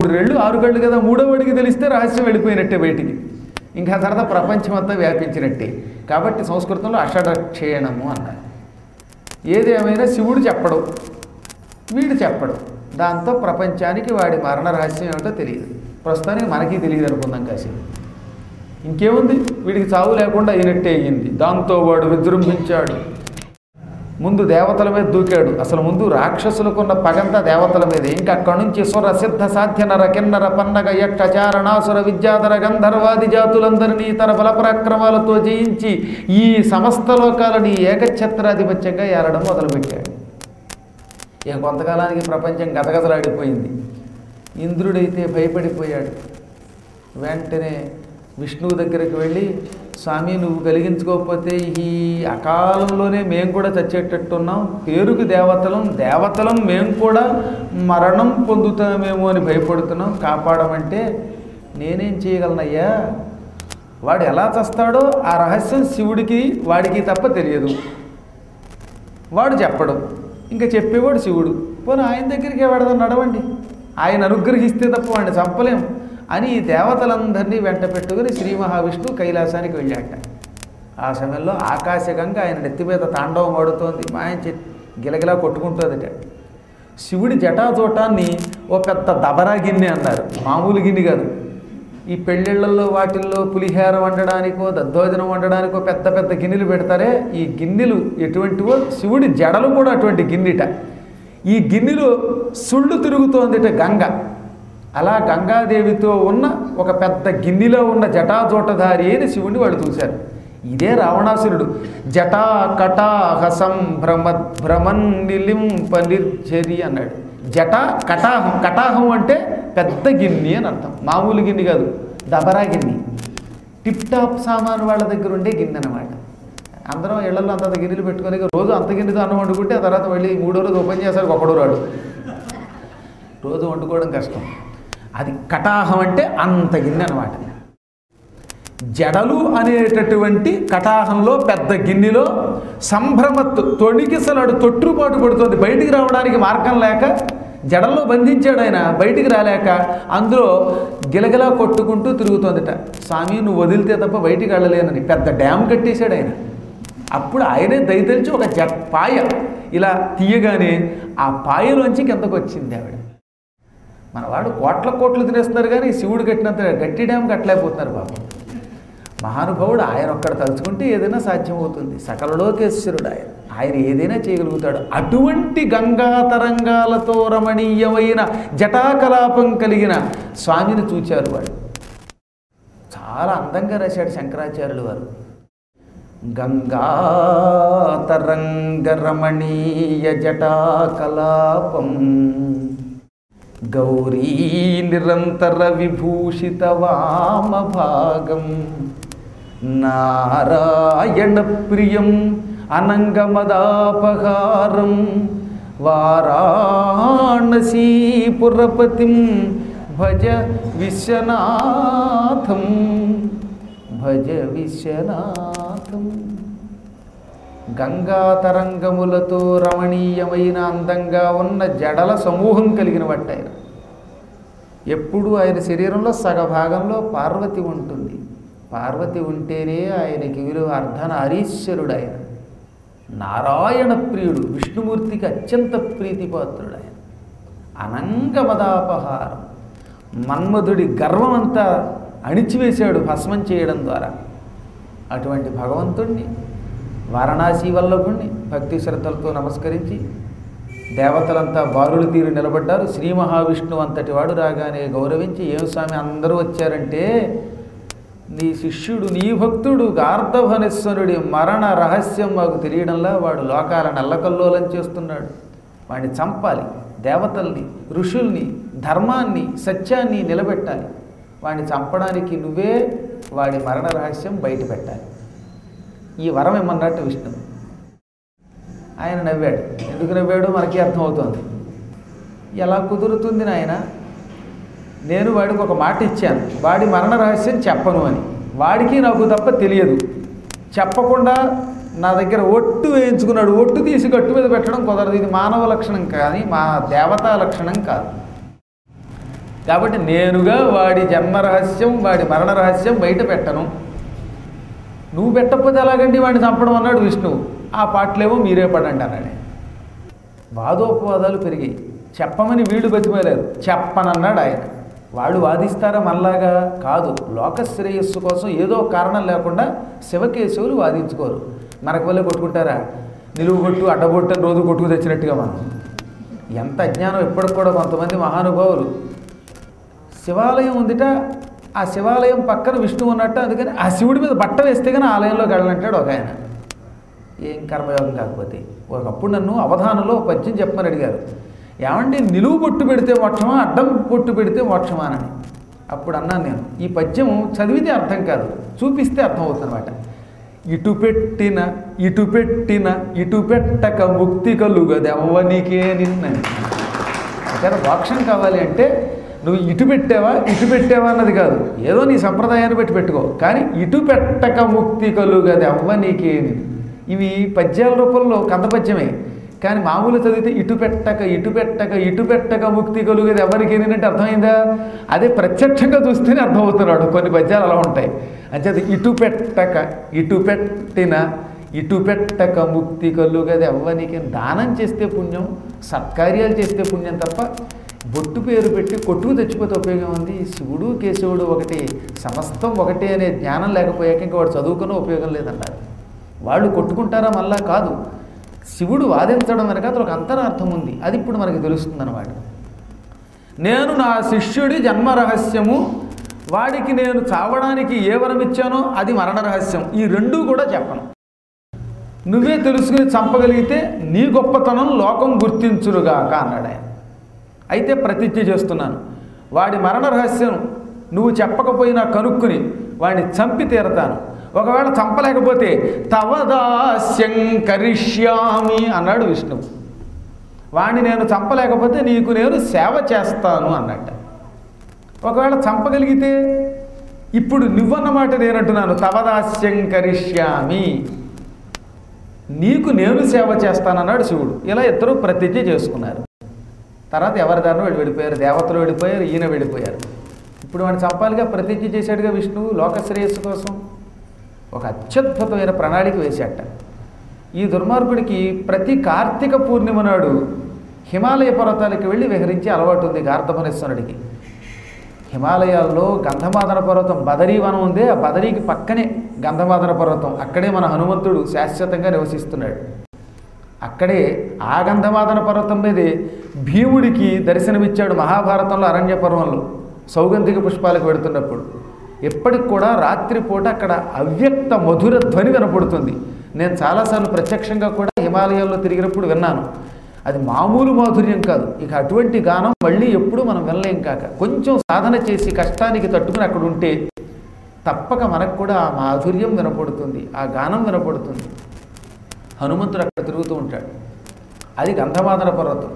రెళ్ళు 6 కళ్ళు కదా, 3వ వాడికి తెలిస్తే రహస్యం వెళ్ళిపోయినట్టే బయటికి. ఇంకా తర్వాత ప్రపంచం అంతా వ్యాపించినట్టే. కాబట్టి సంస్కృతంలో అషడక్షేణము అన్నారు. ఏది ఏమైనా శివుడు చెప్పడం, వీడు చెప్పడం, దాంతో ప్రపంచానికి వాడి మరణ రహస్యం ఏమిటో తెలియదు. ప్రస్తుతానికి మనకి తెలియదు అనుకుందాం కాసేపు. ఇంకేముంది, వీడికి చావు లేకుండా అయినట్టే అయ్యింది. దాంతో వాడు విజృంభించాడు. ముందు దేవతల మీద దూకాడు. అసలు ముందు రాక్షసులకున్న పగంతా దేవతల మీద. ఇంకా అక్కడి నుంచి సుర సిద్ధ సాధ్య నర కిన్నర పన్నగ యక్ష చారణాసుర విద్యాధర గంధర్వాది జాతులందరినీ తన బలపరాక్రమాలతో జయించి ఈ సమస్త లోకాలని ఏకఛత్రాధిపత్యంగా ఏలడం మొదలుపెట్టాడు. ఇక కొంతకాలానికి ప్రపంచం గజగజలాడిపోయింది. ఇంద్రుడైతే భయపడిపోయాడు. వెంటనే విష్ణువు దగ్గరికి వెళ్ళి, స్వామి నువ్వు కలిగించుకోకపోతే ఈ అకాలంలోనే మేము కూడా చచ్చేటట్టున్నాం, పేరుకు దేవతలం మేము కూడా మరణం పొందుతామేమో అని భయపడుతున్నాం, కాపాడమంటే నేనేం చేయగలనయ్యా? వాడు ఎలా చస్తాడో ఆ రహస్యం శివుడికి వాడికి తప్ప తెలియదు. వాడు చెప్పడం, ఇంకా చెప్పేవాడు శివుడు. పోనీ ఆయన దగ్గరికి వెడదాం, నడవండి, ఆయన అనుగ్రహిస్తే తప్ప వాడిని చంపలేం అని ఈ దేవతలందరినీ వెంట పెట్టుకుని శ్రీ మహావిష్ణువు కైలాసానికి వెళ్ళాట. ఆ సమయంలో ఆకాశగంగా ఆయన నెత్తి మీద తాండవం ఆడుతోంది. మాయం గిలగిలా కొట్టుకుంటుందట. శివుడి జటాజోటాన్ని ఓ పెద్ద దబరా గిన్నె అన్నారు. మామూలు గిన్నె కాదు. ఈ పెళ్ళిళ్ళల్లో వాటిల్లో పులిహేర వండడానికో దద్దోజనం వండడానికో పెద్ద పెద్ద గిన్నెలు పెడతారే, ఈ గిన్నెలు ఎటువంటివో శివుడి జడలు కూడా అటువంటి గిన్నెట. ఈ గిన్నెలో సుళ్ళు తిరుగుతోందిట గంగ. అలా గంగాదేవితో ఉన్న ఒక పెద్ద గిన్నెలో ఉన్న జటాజోటధారి అయిన శివుడిని వాళ్ళు చూశారు. ఇదే రావణాసురుడు. జటా కటాహసం భ్రమన్ నిలింప నిర్జరి అన్నాడు. జటా కటాహం, కటాహం అంటే పెద్ద గిన్నె అని అర్థం. మామూలు గిన్నె కాదు, దబరా గిన్నె. టిప్ టాప్ సామాను వాళ్ళ దగ్గర ఉండే గిన్నె అనమాట. అందరం ఇళ్లలో అంత గిన్నెలు పెట్టుకొని రోజు అంత గిన్నెతో అన్నం వండుకుంటే ఆ తర్వాత మళ్ళీ 3వ రోజు ఓపెన్ చేస్తారు, ఒకడో రాడు. రోజు వండుకోవడం కష్టం. అది కటాహం అంటే అంత గిన్నె అనమాట. జడలు అనేటటువంటి కటాహంలో పెద్ద గిన్నెలో సంభ్రమత్తు తొణికిసలాడు తొట్టుపాటు పడుతుంది. బయటికి రావడానికి మార్గం లేక జడల్లో బంధించాడు ఆయన. బయటికి రాలేక అందులో గిలగిలా కొట్టుకుంటూ తిరుగుతోందిట. స్వామి నువ్వు వదిలితే తప్ప బయటికి వెళ్ళలేనని పెద్ద డ్యామ్ కట్టేశాడు ఆయన. అప్పుడు ఆయనే దయతలిచి ఒక పాయ ఇలా తీయగానే ఆ పాయలోంచి కిందకు వచ్చింది ఆవిడ. మనవాడు కోట్లు తినేస్తున్నారు కానీ శివుడు కట్టినంత గట్టి డ్యామ్ కట్టలేకపోతున్నారు పాపం. మహానుభావుడు ఆయన ఒక్కడ తలుచుకుంటే ఏదైనా సాధ్యమవుతుంది. సకల లోకేశ్వరుడు ఆయన ఏదైనా చేయగలుగుతాడు. అటువంటి గంగా తరంగాలతో రమణీయమైన జటాకలాపం కలిగిన స్వామిని చూచారు వాళ్ళు. చాలా అందంగా రాశాడు శంకరాచార్యులు వారు. గంగా తరంగ రమణీయ జటాకలాపం గౌరీ నిరంతర విభూషిత వామభాగం నారాయణ ప్రియం అనంగమదాపహారం వారాణసీపురపతిం భజ విశ్వనాథం భజ విశ్వనాథం. గంగా తరంగములతో రమణీయమైన అందంగా ఉన్న జడల సమూహం కలిగిన వాడు ఆయన. ఎప్పుడు ఆయన శరీరంలో సగభాగంలో పార్వతి ఉంటుంది. పార్వతి ఉంటేనే ఆయనకి విలువ. అర్ధనారీశ్వరుడు ఆయన. నారాయణ ప్రియుడు, విష్ణుమూర్తికి అత్యంత ప్రీతిపాత్రుడు ఆయన. అనంగమదాపహారం, మన్మధుడి గర్వమంతా అణిచివేశాడు భస్మం చేయడం ద్వారా. అటువంటి భగవంతుణ్ణి వారణాసి వల్లభుణ్ణి భక్తి శ్రద్ధలతో నమస్కరించి దేవతలంతా బారులు తీరు నిలబడ్డారు. శ్రీ మహావిష్ణువు అంతటి వాడు రాగానే గౌరవించి, ఏం స్వామి అందరూ వచ్చారంటే నీ శిష్యుడు నీ భక్తుడు గార్ధభనేశ్వరుడి మరణ రహస్యం మాకు తెలియడంలా వాడు లోకాలను అల్లకల్లోలం చేస్తున్నాడు. వాడిని చంపాలి, దేవతల్ని ఋషుల్ని ధర్మాన్ని సత్యాన్ని నిలబెట్టాలి. వాడిని చంపడానికి నువ్వే వాడి మరణ రహస్యం బయట పెట్టాలి. ఈ వరం ఏమన్నట్టు విష్ణువు. ఆయన నవ్వాడు. ఎందుకు నవ్వాడో మనకి అర్థమవుతోంది. ఎలా కుదురుతుంది నాయన, నేను వాడికి ఒక మాట ఇచ్చాను, వాడి మరణ రహస్యం చెప్పను అని. వాడికి నాకు తప్ప తెలియదు. చెప్పకుండా నా దగ్గర ఒట్టు వేయించుకున్నాడు. ఒట్టు తీసి గట్టు మీద పెట్టడం కుదరదు. ఇది మానవ లక్షణం కానీ మా దేవతా లక్షణం కాదు. కాబట్టి నేనుగా వాడి జన్మ రహస్యం వాడి మరణ రహస్యం బయట పెట్టను. నువ్వు పెట్టకపోతే ఎలాగండి వాడిని చంపడం అన్నాడు విష్ణువు. ఆ పాటలేమో మీరే పడండి అన్నాడు. వాదోపవాదాలు పెరిగాయి. చెప్పమని వీళ్ళు బతిమలేరు, చెప్పనన్నాడు ఆయన. వాళ్ళు వాదిస్తారా మనలాగా? కాదు. లోక శ్రేయస్సు కోసం ఏదో కారణం లేకుండా శివకేశవులు వాదించుకోరు. మనకు వల్లే కొట్టుకుంటారా? నిలువు కొట్టు అడ్డగొట్టు అని రోజు కొట్టుకు తెచ్చినట్టుగా మనం. ఎంత అజ్ఞానం ఇప్పటికి కూడా కొంతమంది మహానుభావులు. శివాలయం ఉందిట, ఆ శివాలయం పక్కన విష్ణువు ఉన్నట్టు, అందుకని ఆ శివుడి మీద బట్ట వేస్తే కానీ ఆలయంలోకి వెళ్ళనంటాడు ఒక ఆయన. ఏం కర్మయోగం కాకపోతే. ఒకప్పుడు నన్ను అవధానంలో పద్యం చెప్పమని అడిగారు, ఏమంటే నిలువు బొట్టు పెడితే మోక్షమా అడ్డం బొట్టు పెడితే మోక్షమా అని. అప్పుడు అన్నాను నేను, ఈ పద్యం చదివితే అర్థం కాదు, చూపిస్తే అర్థం అవుతుందన్నమాట. ఇటు పెట్టిన ఇటు పెట్టిన ఇటు పెట్టక ముక్తి కలుగదెవ్వనికే నిన్నని. ఒకవేళ మోక్షం కావాలి అంటే నువ్వు ఇటు పెట్టావా అన్నది కాదు, ఏదో నీ సంప్రదాయాన్ని బట్టి పెట్టుకో, కానీ ఇటు పెట్టక ముక్తి కలుగదెవ్వనికే. ఇవి పద్యాల రూపంలో కందపద్యమే, కానీ మామూలు చదివితే ఇటు పెట్టక ముక్తి కలుగేది ఎవరికి ఏంటంటే అర్థమైందా? అదే ప్రత్యక్షంగా చూస్తేనే అర్థమవుతున్నాడు. కొన్ని పద్యాలు అలా ఉంటాయి. అంచేది ఇటు పెట్టక ముక్తి కలుగేది ఎవ్వనికి. దానం చేస్తే పుణ్యం, సత్కార్యాలు చేస్తే పుణ్యం తప్ప బొట్టు పేరు పెట్టి కొట్టుకు తెచ్చిపోతే ఉపయోగం ఉంది. శివుడు కేశవుడు ఒకటి, సమస్తం ఒకటే అనే జ్ఞానం లేకపోయాక ఇంకా వాడు చదువుకున్న ఉపయోగం లేదన్నారు. వాళ్ళు కొట్టుకుంటారా? మళ్ళా కాదు. శివుడు వాదించడం వెనక అతను ఒక అంతరార్థం ఉంది, అది ఇప్పుడు మనకి తెలుస్తుంది అన్నమాట. నేను నా శిష్యుడి జన్మ రహస్యము, వాడికి నేను చావడానికి ఏ వరం ఇచ్చానో అది మరణ రహస్యం, ఈ రెండూ కూడా చెప్పను. నువ్వే తెలుసుకుని చంపగలిగితే నీ గొప్పతనం లోకం గుర్తించురుగాక అన్నాడు ఆయన. అయితే ప్రతిజ్ఞ చేస్తున్నాను, వాడి మరణ రహస్యం నువ్వు చెప్పకపోయినా కనుక్కుని వాడిని చంపి తీరతాను. ఒకవేళ చంపలేకపోతే తవదాస్యం కరిష్యామి అన్నాడు విష్ణువు. వాణ్ణి నేను చంపలేకపోతే నీకు నేను సేవ చేస్తాను అన్నట్ట. ఒకవేళ చంపగలిగితే ఇప్పుడు నువ్వన్నమాట నేనంటున్నాను, తవదాస్యం కరిష్యామి, నీకు నేను సేవ చేస్తానన్నాడు శివుడు. ఇలా ఇద్దరు ప్రతిజ్ఞ చేసుకున్నారు. తర్వాత ఎవరి దారిలో వెళ్ళిపోయారు, దేవతలు వెళ్ళిపోయారు, ఈయన వెళ్ళిపోయారు. ఇప్పుడు వాడిని చంపాలిగా, ప్రతిజ్ఞ చేశాడుగా విష్ణువు లోక శ్రేయస్సు కోసం. ఒక అత్యద్భుతమైన ప్రణాళిక వేశాట. ఈ దుర్మార్గుడికి ప్రతి కార్తీక పూర్ణిమ నాడు హిమాలయ పర్వతాలకు వెళ్ళి విహరించే అలవాటు ఉంది గార్ధమనేశ్వరుడికి. హిమాలయాల్లో గంధమాదన పర్వతం బదరీవనం ఉంది, ఆ బదరీకి పక్కనే గంధమాదన పర్వతం, అక్కడే మన హనుమంతుడు శాశ్వతంగా నివసిస్తున్నాడు. అక్కడే ఆ గంధమాదన పర్వతం మీదే భీముడికి దర్శనమిచ్చాడు మహాభారతంలో అరణ్య పర్వంలో సౌగంధిక పుష్పాలకు వెడుతున్నప్పుడు. ఎప్పటికి కూడా రాత్రిపూట అక్కడ అవ్యక్త మధుర ధ్వని వినపడుతుంది. నేను చాలాసార్లు ప్రత్యక్షంగా కూడా హిమాలయాల్లో తిరిగినప్పుడు విన్నాను. అది మామూలు మాధుర్యం కాదు. ఇక అటువంటి గానం మళ్ళీ ఎప్పుడు మనం వినలేం. కాక కొంచెం సాధన చేసి కష్టానికి తట్టుకుని అక్కడ ఉంటే తప్పక మనకు కూడా ఆ మాధుర్యం వినపడుతుంది, ఆ గానం వినపడుతుంది. హనుమంతుడు అక్కడ తిరుగుతూ ఉంటాడు. అది గంధమాదన పర్వతం.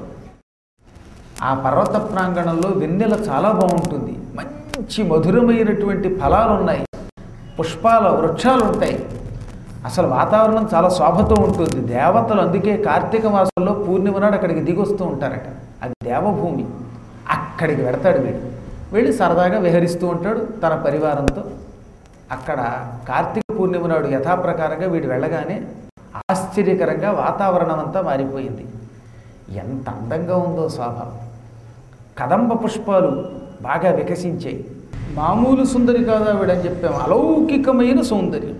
ఆ పర్వత ప్రాంగణంలో వెన్నెల చాలా బాగుంటుంది, మంచి మధురమైనటువంటి ఫలాలు ఉన్నాయి, పుష్పాల వృక్షాలు ఉంటాయి. అసలు వాతావరణం చాలా శోభతో ఉంటుంది. దేవతలు అందుకే కార్తీక మాసంలో పూర్ణిమ నాడు అక్కడికి దిగొస్తూ ఉంటారట. అది దేవభూమి. అక్కడికి వెడతాడు వీడు. వెళ్ళి సరదాగా విహరిస్తూ ఉంటాడు తన పరివారంతో. అక్కడ కార్తీక పూర్ణిమ నాడు యథాప్రకారంగా వీడు వెళ్ళగానే ఆశ్చర్యకరంగా వాతావరణం అంతా మారిపోయింది. ఎంత అందంగా ఉందో శోభ. కదంబ పుష్పాలు బాగా వికసించాయి. మామూలు సుందరి కాదు ఆవిడని చెప్పాము, అలౌకికమైన సౌందర్యం.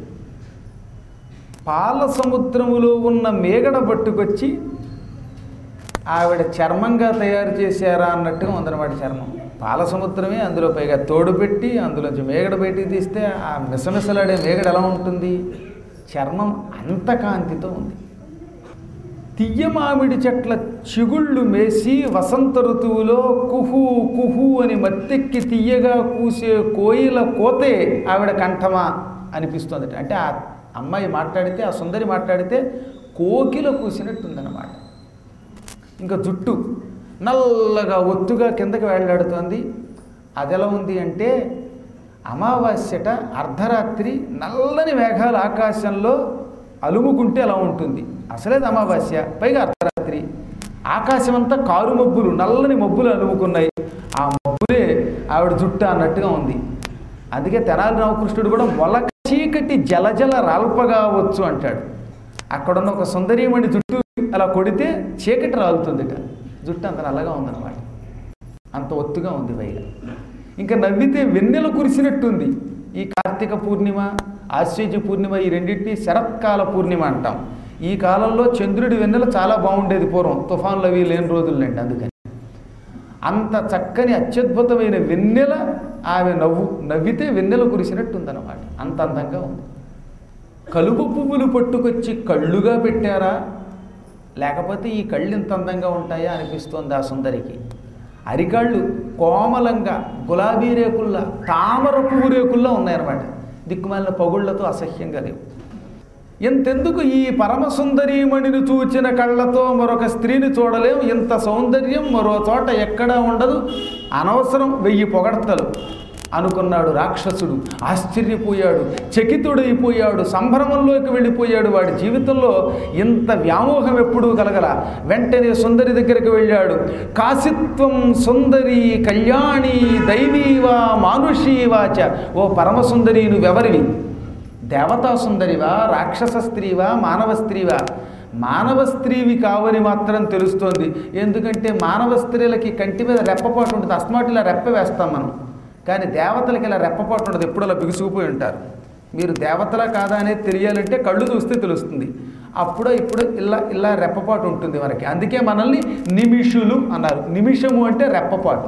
పాల సముద్రములో ఉన్న మేగడ పట్టుకొచ్చి ఆవిడ చర్మంగా తయారు చేశారా అన్నట్టుగా ఉందన్నమాట చర్మం. పాల సముద్రమే, అందులో పైగా తోడు పెట్టి అందులోంచి మేగడ బయటికి తీస్తే ఆ మిసమిసలాడే మేగడ ఎలా ఉంటుంది? చర్మం అంత కాంతితో ఉంది. తియ్య మామిడి చెట్ల చిగుళ్ళు మేసి వసంత ఋతువులో కుహు కుహు అని మత్తెక్కి తియ్యగా కూసే కోయిల కోతే ఆవిడ కంఠమా అనిపిస్తుంది. అంటే ఆ అమ్మాయి మాట్లాడితే, ఆ సుందరి మాట్లాడితే కోకిల కూసినట్టుందన్నమాట. ఇంకా జుట్టు నల్లగా ఒత్తుగా కిందకి వేళ్లాడుతోంది. అది ఎలా ఉంది అంటే అమావాస్యట అర్ధరాత్రి నల్లని మేఘాలు ఆకాశంలో అలుముకుంటే ఎలా ఉంటుంది. అసలేది అమావాస్య, పైగా అర్ధరాత్రి. ఆకాశం అంతా కారు మబ్బులు, నల్లని మబ్బులు అలుముకున్నాయి. ఆ మబ్బులు ఆవిడ జుట్టు అన్నట్టుగా ఉంది. అందుకే తెనాలి రామకృష్ణుడు కూడా మొలక చీకటి జలజల రాల్పగావచ్చు అంటాడు. అక్కడున్న ఒక సుందరీమణి జుట్టు అలా కొడితే చీకటి రాలుతుందిట. జుట్టు అంత నల్లగా ఉందన్నమాట, అంత ఒత్తుగా ఉంది పైగా. ఇంకా నవ్వితే వెన్నెల కురిసినట్టుంది. ఈ కార్తీక పూర్ణిమ, ఆశ్వేజ పూర్ణిమ, ఈ రెండింటినీ శరత్కాల పూర్ణిమ అంటాం. ఈ కాలంలో చంద్రుడి వెన్నెల చాలా బాగుండేది పూర్వం, తుఫాన్లు అవి లేని రోజులండి. అందుకని అంత చక్కని అత్యద్భుతమైన వెన్నెల ఆమె నవ్వితే వెన్నెల కురిసినట్టుందన్నమాట. అంత అందంగా ఉంది. కలుపు పువ్వులు పట్టుకొచ్చి కళ్ళుగా పెట్టారా, లేకపోతే ఈ కళ్ళు ఇంత అందంగా ఉంటాయా అనిపిస్తోంది ఆ సుందరికి. అరికాళ్ళు కోమలంగా గులాబీ రేకుల్లా, తామర పువ్వు రేకుల్లా ఉన్నాయన్నమాట. దిక్కుమాలిన పగుళ్లతో అసహ్యంగా లేవు. ఎంతెందుకు ఈ పరమసుందరీమణిని చూచిన కళ్ళతో మరొక స్త్రీని చూడలేం. ఇంత సౌందర్యం మరో చోట ఎక్కడా ఉండదు, అనవసరం 1000 పొగడ్తలు అనుకున్నాడు రాక్షసుడు. ఆశ్చర్యపోయాడు, చకితుడైపోయాడు, సంభ్రమంలోకి వెళ్ళిపోయాడు. వాడి జీవితంలో ఇంత వ్యామోహం ఎప్పుడూ కలగల. వెంటనే సుందరి దగ్గరికి వెళ్ళాడు. కాశిత్వం సుందరి కళ్యాణి దైవీవా మానుషీవాచ. ఓ పరమసుందరి, నువ్వెవరివి? దేవతా సుందరివా, రాక్షస స్త్రీవా, మానవ స్త్రీవా? మానవ స్త్రీవి కావని మాత్రం తెలుస్తోంది. ఎందుకంటే మానవ స్త్రీలకి కంటి మీద రెప్పపాటు ఉంటుంది, అస్మాటిలా రెప్ప వేస్తాం మనం. కానీ దేవతలకి ఇలా రెప్పపాటు ఉండదు, ఎప్పుడు అలా బిగుసుకుపోయి ఉంటారు. మీరు దేవతలా కాదా అనేది తెలియాలంటే కళ్ళు చూస్తే తెలుస్తుంది. అప్పుడు ఇప్పుడు ఇలా రెప్పపాటు ఉంటుంది మనకి. అందుకే మనల్ని నిమిషులు అన్నారు. నిమిషము అంటే రెప్పపాటు.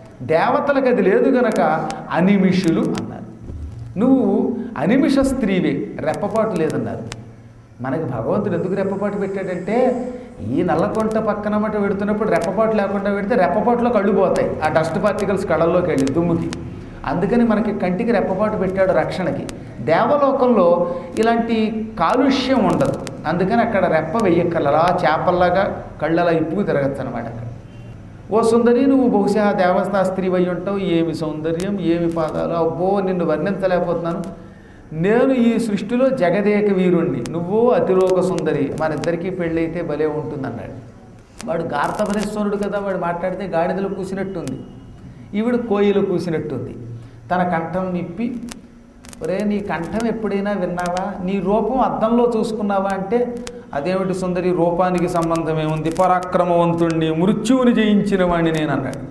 దేవతలకు అది లేదు గనక అనిమిషులు అన్నారు. నువ్వు అనిమిష స్త్రీవే, రెప్పపాటు లేదన్నారు. మనకి భగవంతుడు ఎందుకు రెప్పపాటు పెట్టాడంటే, ఈ నల్లకొంట పక్కన మట పెడుతున్నప్పుడు రెప్పపాటు లేకుండా పెడితే రెప్పపాటులో కళ్ళు పోతాయి, ఆ డస్ట్ పార్టికల్స్ కళ్ళల్లోకి వెళ్ళి దుమ్ముకి. అందుకని మనకి కంటికి రెప్పపాటు పెట్టాడు రక్షణకి. దేవలోకంలో ఇలాంటి కాలుష్యం ఉండదు, అందుకని అక్కడ రెప్ప వెయ్యక్కర్లా, చేపల్లాగా కళ్ళలా ఇప్పుకు తిరగచ్చు అనమాట. అక్కడ ఓ సుందరి, నువ్వు బహుశా దేవస్థా స్త్రీ అయి ఉంటావు. ఏమి సౌందర్యం, ఏమి పాదాలు, అబ్బో నిన్ను వర్ణించలేకపోతున్నాను. నేను ఈ సృష్టిలో జగదేక వీరుణ్ణి, నువ్వు అతిలోక సుందరి, మన ఇద్దరికీ పెళ్ళైతే భలే ఉంటుందన్నాడు. వాడు గార్తభరేశ్వరుడు కదా, వాడు మాట్లాడితే గాడిదలు కూసినట్టుంది, ఈవిడ కోయిలు కూసినట్టుంది. తన కంఠం ఇప్పి, ఒరే నీ కంఠం ఎప్పుడైనా విన్నావా, నీ రూపం అద్దంలో చూసుకున్నావా అంటే, అదేమిటి సుందరి, రూపానికి సంబంధం ఏముంది, పరాక్రమవంతుణ్ణి, మృత్యువుని జయించిన వాడిని నేను అన్నాడు.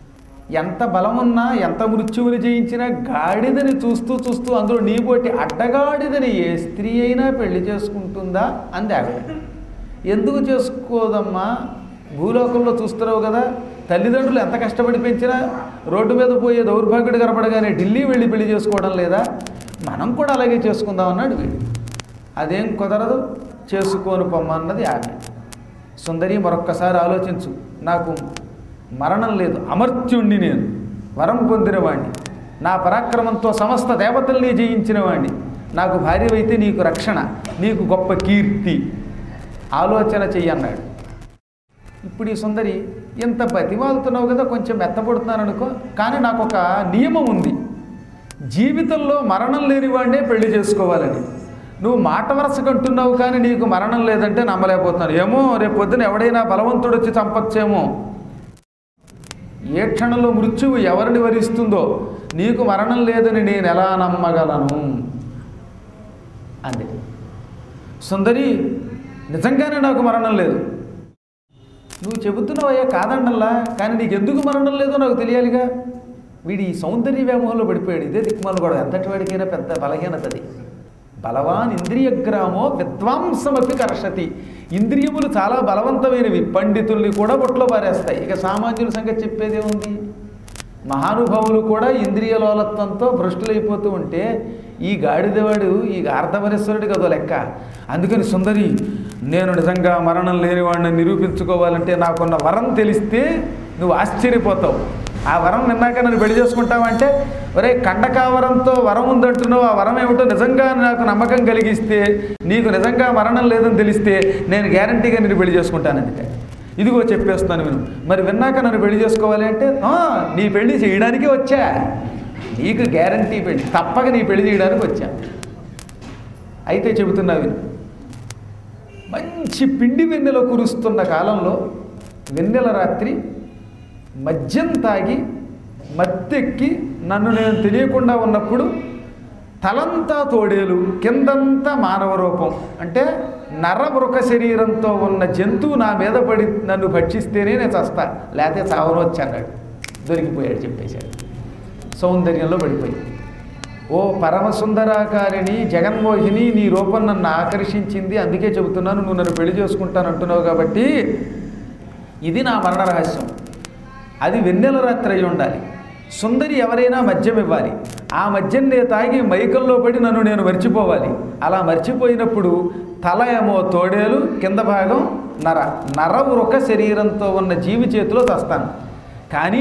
ఎంత బలమున్నా, ఎంత మృత్యువుని జయించినా గాడిదని చూస్తూ చూస్తూ అందులో నీబోటి అడ్డగాడిదని ఏ స్త్రీ అయినా పెళ్లి చేసుకుంటుందా అంది ఆవిడ. ఎందుకు చేసుకోదమ్మా, భూలోకంలో చూస్తున్నావు కదా, తల్లిదండ్రులు ఎంత కష్టపడి పెంచినా రోడ్డు మీద పోయే దౌర్భాగ్యుడు కనపడగానే ఢిల్లీ వెళ్ళి పెళ్లి చేసుకోవడం లేదా, మనం కూడా అలాగే చేసుకుందాం అన్నాడు వీడు. అదేం కుదరదు, చేసుకోను పొమ్మన్నది ఆమె. సుందరి, మరొక్కసారి ఆలోచించు, నాకు మరణం లేదు, అమర్త్యుణ్ణి, నేను వరం పొందినవాణ్ణి, నా పరాక్రమంతో సమస్త దేవతల్ని జయించిన వాణ్ణి, నాకు భార్యవైతే నీకు రక్షణ, నీకు గొప్ప కీర్తి, ఆలోచన చెయ్యన్నాడు. ఇప్పుడు ఈ సుందరి, ఇంత బతిమాలుతున్నావు కదా, కొంచెం మెత్తపడుతున్నాను అనుకో, కానీ నాకు ఒక నియమం ఉంది, జీవితంలో మరణం లేని వాడినే పెళ్లి చేసుకోవాలని. నువ్వు మాట వరసకు అంటున్నావు కానీ నీకు మరణం లేదంటే నమ్మలేకపోతున్నాను. ఏమో రేపు పొద్దున ఎవడైనా బలవంతుడు వచ్చి చంపచ్చేమో, ఏ క్షణంలో మృత్యువు ఎవరిని వరిస్తుందో, నీకు మరణం లేదని నేను ఎలా నమ్మగలను అంది. సుందరి, నిజంగానే నాకు మరణం లేదు. నువ్వు చెబుతున్నావయ్యా కాదండల్లా, కానీ నీకు ఎందుకు మరణం లేదో నాకు తెలియాలిగా. వీడి సౌందర్య వ్యామోహంలో పడిపోయాడు. ఇదే దిక్కుమాలు కూడా, ఎంతటి వాడికైనా పెద్ద బలహీనత అది. బలవాన్ ఇంద్రియగ్రామో విద్వాంసమపి కర్షతి. ఇంద్రియములు చాలా బలవంతమైనవి, పండితుల్ని కూడా బొట్లో పారేస్తాయి. ఇక సామాన్యుల సంగతి చెప్పేదే ఉంది. మహానుభావులు కూడా ఇంద్రియ లోలత్వంతో భ్రష్టులైపోతూ ఉంటే ఈ గాడిదవాడు, ఈ గార్ధవరేశ్వరుడు కదో లెక్క. అందుకని సుందరి, నేను నిజంగా మరణం లేనివాడిని నిరూపించుకోవాలంటే నాకున్న వరం తెలిస్తే నువ్వు ఆశ్చర్యపోతావు. ఆ వరం నిన్నాక నన్ను పెళ్లి చేసుకుంటావంటే, ఒరే కండకావరంతో వరం ఉందంటున్నావు, ఆ వరం ఏమిటో నిజంగా నాకు నమ్మకం కలిగిస్తే, నీకు నిజంగా మరణం లేదని తెలిస్తే నేను గ్యారంటీగా నేను పెళ్లి చేసుకుంటానంటే, ఇదిగో చెప్పేస్తున్నాను విను. మరి విన్నాక నన్ను పెళ్లి చేసుకోవాలి అంటే, నీ పెళ్లి చేయడానికే వచ్చా, నీకు గ్యారంటీ పెళ్లి, తప్పక నీ పెళ్లి చేయడానికి వచ్చా. అయితే చెబుతున్నా విను. మంచి పిండి వెన్నెల కురుస్తున్న కాలంలో, వెన్నెల రాత్రి మద్యం తాగి మత్తెక్కి నన్ను నేను తెలియకుండా ఉన్నప్పుడు తలంతా తోడేలు, కిందంతా మానవ రూపం, అంటే నరమృక శరీరంతో ఉన్న జంతువు నా మీద పడి నన్ను భక్షిస్తేనే నేను చస్తా, లేకపోతే చావనొచ్చి అన్నాడు. దొరికిపోయాడు, చెప్పేశాడు. సౌందర్యంలో పడిపోయి, ఓ పరమసుందరాకారిణి జగన్మోహిని, నీ రూపం నన్ను ఆకర్షించింది, అందుకే చెబుతున్నాను, నువ్వు నన్ను పెళ్లి చేసుకుంటాను అంటున్నావు కాబట్టి ఇది నా మరణ రహస్యం. అది వెన్నెల రాత్రి అయి ఉండాలి. సుందరి ఎవరైనా మద్యం ఇవ్వాలి, ఆ మద్యం నేను తాగి మైకంలో పడి నన్ను నేను మర్చిపోవాలి. అలా మర్చిపోయినప్పుడు తల ఏమో తోడేలు, కింద భాగం నరవృక శరీరంతో ఉన్న జీవి చేతిలో చస్తాను. కానీ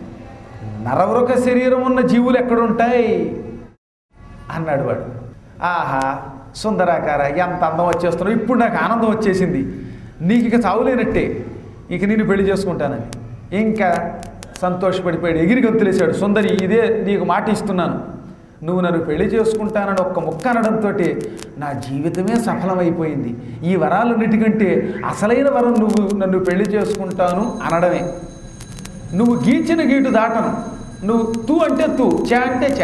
నరవృక శరీరం ఉన్న జీవులు ఎక్కడుంటాయి అన్నాడు వాడు. ఆహా సుందరాకార, ఎంత అందం వచ్చేస్తున్నావు, ఇప్పుడు నాకు ఆనందం వచ్చేసింది, నీకు ఇక చావులేనట్టే, ఇక నేను పెళ్లి చేసుకుంటానని ఇంకా సంతోషపడిపోయాడు, ఎగిరి గంతులేశాడు. సుందరి, ఇదే నీకు మాట ఇస్తున్నాను, నువ్వు నన్ను పెళ్లి చేసుకుంటానని ఒక్క ముక్క అనడంతో నా జీవితమే సఫలమైపోయింది. ఈ వరాలన్నిటికంటే అసలైన వరం నువ్వు నన్ను పెళ్లి చేసుకుంటాను అనడమే. నువ్వు గీచిన గీటు దాటను, నువ్వు తూ అంటే తూ, చా అంటే చా,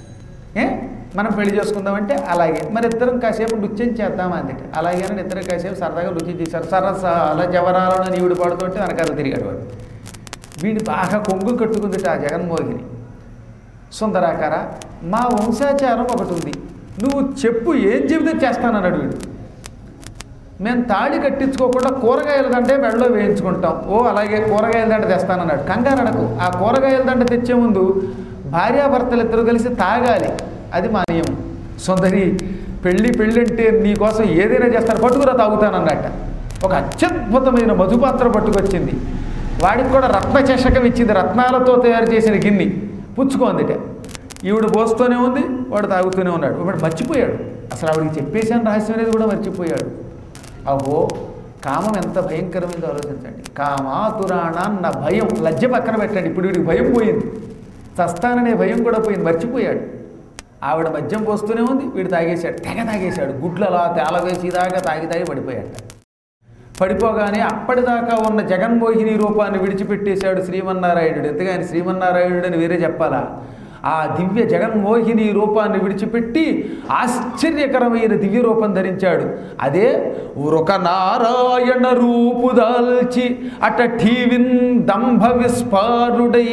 మనం పెళ్లి చేసుకుందామంటే అలాగే, మరి ఇద్దరం కాసేపు నృత్యం చేద్దామా అందుకే అలాగేనని ఇద్దరం కాసేపు సరదాగా నృత్యం చేశారు. సరసాల జవరాలను నీవుడు పాడుతుంటే వెనకాల తిరిగాడు వాడు. వీడు బాగా కొంగు కట్టుకుందిట ఆ జగన్మోహిని. సుందరాకార, మా వంశాచారం ఒకటి ఉంది, నువ్వు చెప్పు, ఏం చెబితే చేస్తానన్నాడు వీడు. మేము తాళి కట్టించుకోకుండా కూరగాయల దండే మెడలో వేయించుకుంటాం. ఓ అలాగే కూరగాయల దండ తెస్తానన్నాడు. కంగారు అడకు, ఆ కూరగాయల దండ తెచ్చే ముందు భార్యాభర్తలు ఇద్దరు కలిసి తాగాలి, అది మా నియమం. సుందరి, పెళ్ళి అంటే నీకోసం ఏదైనా చేస్తాను, పట్టుకురా తాగుతానన్నట్ట. ఒక అత్యద్భుతమైన మధుపాత్ర పట్టుకొచ్చింది, వాడికి కూడా రత్న చషకం ఇచ్చింది, రత్నాలతో తయారు చేసిన గిన్నె, పుచ్చుకోందిట. ఈవిడ పోస్తూనే ఉంది, వాడు తాగుతూనే ఉన్నాడు. వాడు మర్చిపోయాడు, అసలు ఆవిడికి చెప్పేసాను రహస్యం అనేది కూడా మర్చిపోయాడు. అహో, కామం ఎంత భయంకరమైందో ఆలోచించండి. కామాతురాణాన్న భయం, లజ్జ పక్కన పెట్టండి. ఇప్పుడు వీడికి భయం పోయింది, చస్తాననే భయం కూడా పోయింది, మర్చిపోయాడు. ఆవిడ మద్యం పోస్తూనే ఉంది, వీడు తాగేశాడు, తెగ తాగేశాడు. గుడ్లు అలా తేలవేసి దాకా తాగి పడిపోయాడు. పడిపోగానే అప్పటిదాకా ఉన్న జగన్మోహిని రూపాన్ని విడిచిపెట్టేశాడు శ్రీమన్నారాయణుడు. ఎంతగా ఆయన శ్రీమన్నారాయణుడు అని వేరే చెప్పాలా? ఆ దివ్య జగన్మోహిని రూపాన్ని విడిచిపెట్టి ఆశ్చర్యకరమైన దివ్య రూపం ధరించాడు. అదే వృక నారాయణ రూపు దాల్చి అట ఠీవిన్ దంభ విస్ఫారుడై.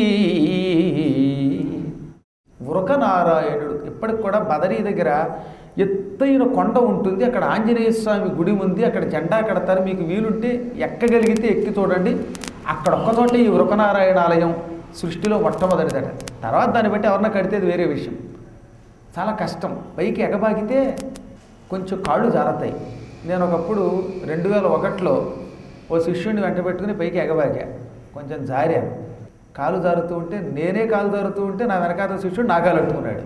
వృకనారాయణుడు ఇప్పటికి కూడా బదరీ దగ్గర ఎత్తైన కొండ ఉంటుంది, అక్కడ ఆంజనేయ స్వామి గుడి ఉంది, అక్కడ జెండా కడతారు. మీకు వీలుంటే ఎక్కగలిగితే ఎక్కి చూడండి. అక్కడ ఒక్కతోటే ఈ వృకనారాయణ ఆలయం సృష్టిలో మొట్టమొదటిదట. తర్వాత దాన్ని బట్టి ఎవరన్నా కడితేది వేరే విషయం. చాలా కష్టం, పైకి ఎగబాగితే కొంచెం కాళ్ళు జారతాయి. నేను ఒకప్పుడు 2001లో ఓ శిష్యుడిని వెంట పెట్టుకుని పైకి ఎగబాగా, కొంచెం జారాను. కాలు జారుతూ ఉంటే, నేనే కాలు జారుతూ ఉంటే నా వెనకాల శిష్యుడు నా కాలు అట్టుకున్నాడు.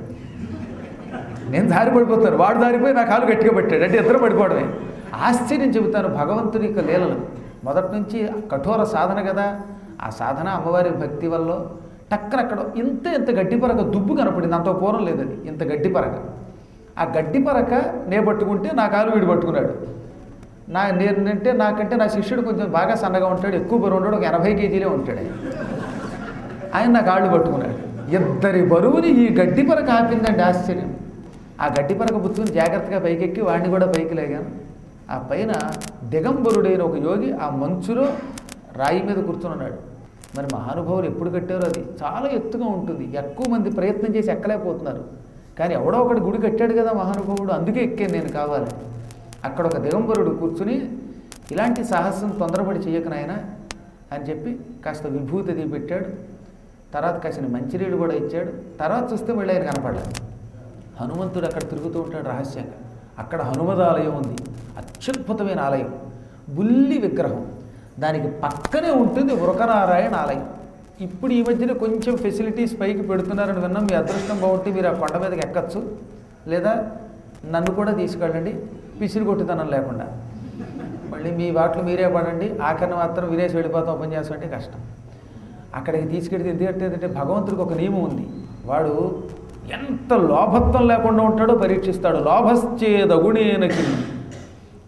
నేను జారి పడిపోతాను, వాడు జారిపోయి నా కాలు గట్టిగా పెట్టాడు. అంటే ఇద్దరు పడిపోవడమే. ఆశ్చర్యం చెబుతాను భగవంతుని యొక్క లీలలు. మొదటి నుంచి కఠోర సాధన కదా, ఆ సాధన అమ్మవారి భక్తి వల్ల టక్కన అక్కడ ఇంత గడ్డి పరక దుబ్బు కనపడింది. అంత పూర్వం లేదు అది, ఇంత గడ్డి పరక. ఆ గడ్డి పరక నే పట్టుకుంటే నా కాలు వీడు పట్టుకున్నాడు. నేనంటే నాకంటే నా శిష్యుడు కొంచెం బాగా సన్నగా ఉంటాడు, ఎక్కువ బరువు ఉంటాడు, ఒక 80 కేజీలే ఉంటాడు. ఆయన నా కాళ్ళు పట్టుకున్నాడు. ఇద్దరి బరువుని ఈ గడ్డి పరక ఆపిందండి. ఆశ్చర్యం. ఆ గడ్డి పరక పుచ్చుకుని జాగ్రత్తగా పైకెక్కి వాడిని కూడా పైకి లేగాను. ఆ పైన దిగంబరుడైన ఒక యోగి ఆ మంచులో రాయి మీద కూర్చున్నాడు. మరి మహానుభావులు ఎప్పుడు కట్టారో అది చాలా ఎత్తుగా ఉంటుంది, ఎక్కువ మంది ప్రయత్నం చేసి ఎక్కలేకపోతున్నారు. కానీ ఎవడో ఒకటి గుడి కట్టాడు కదా మహానుభావుడు, అందుకే ఎక్కాను నేను కావాలి. అక్కడ ఒక దిగంబరుడు కూర్చుని, ఇలాంటి సాహసం తొందరపడి చెయ్యక నాయనా అని చెప్పి కాస్త విభూతి అది పెట్టాడు. తర్వాత కాసిన మంచినీళ్ళు కూడా ఇచ్చాడు. తర్వాత చూస్తే మళ్ళీ ఆయన కనపడలేదు. హనుమంతుడు అక్కడ తిరుగుతూ ఉంటాడు రహస్యంగా. అక్కడ హనుమదాలయం ఉంది, అత్యద్భుతమైన ఆలయం, బుల్లి విగ్రహం. దానికి పక్కనే ఉంటుంది వృకనారాయణ ఆలయం. ఇప్పుడు ఈ మధ్యన కొంచెం ఫెసిలిటీస్ పైకి పెడుతున్నారని విన్నాం. మీ అదృష్టం బాగుంటే మీరు ఆ కొండ మీదకి ఎక్కచ్చు, లేదా నన్ను కూడా తీసుకెళ్ళండి, పిసిరి కొట్టుతనం లేకుండా. మళ్ళీ మీ వాటిలో మీరే పడండి, ఆఖరిని మాత్రం వినేసి వెళ్ళిపోతాం ఉపన్యాసం అంటే కష్టం. అక్కడికి తీసుకెడితే ఎందుకంటే భగవంతుడికి ఒక నియమం ఉంది. వాడు ఎంత లోభత్వం లేకుండా ఉంటాడో పరీక్షిస్తాడు. లోభశ్చేదగుణేనకి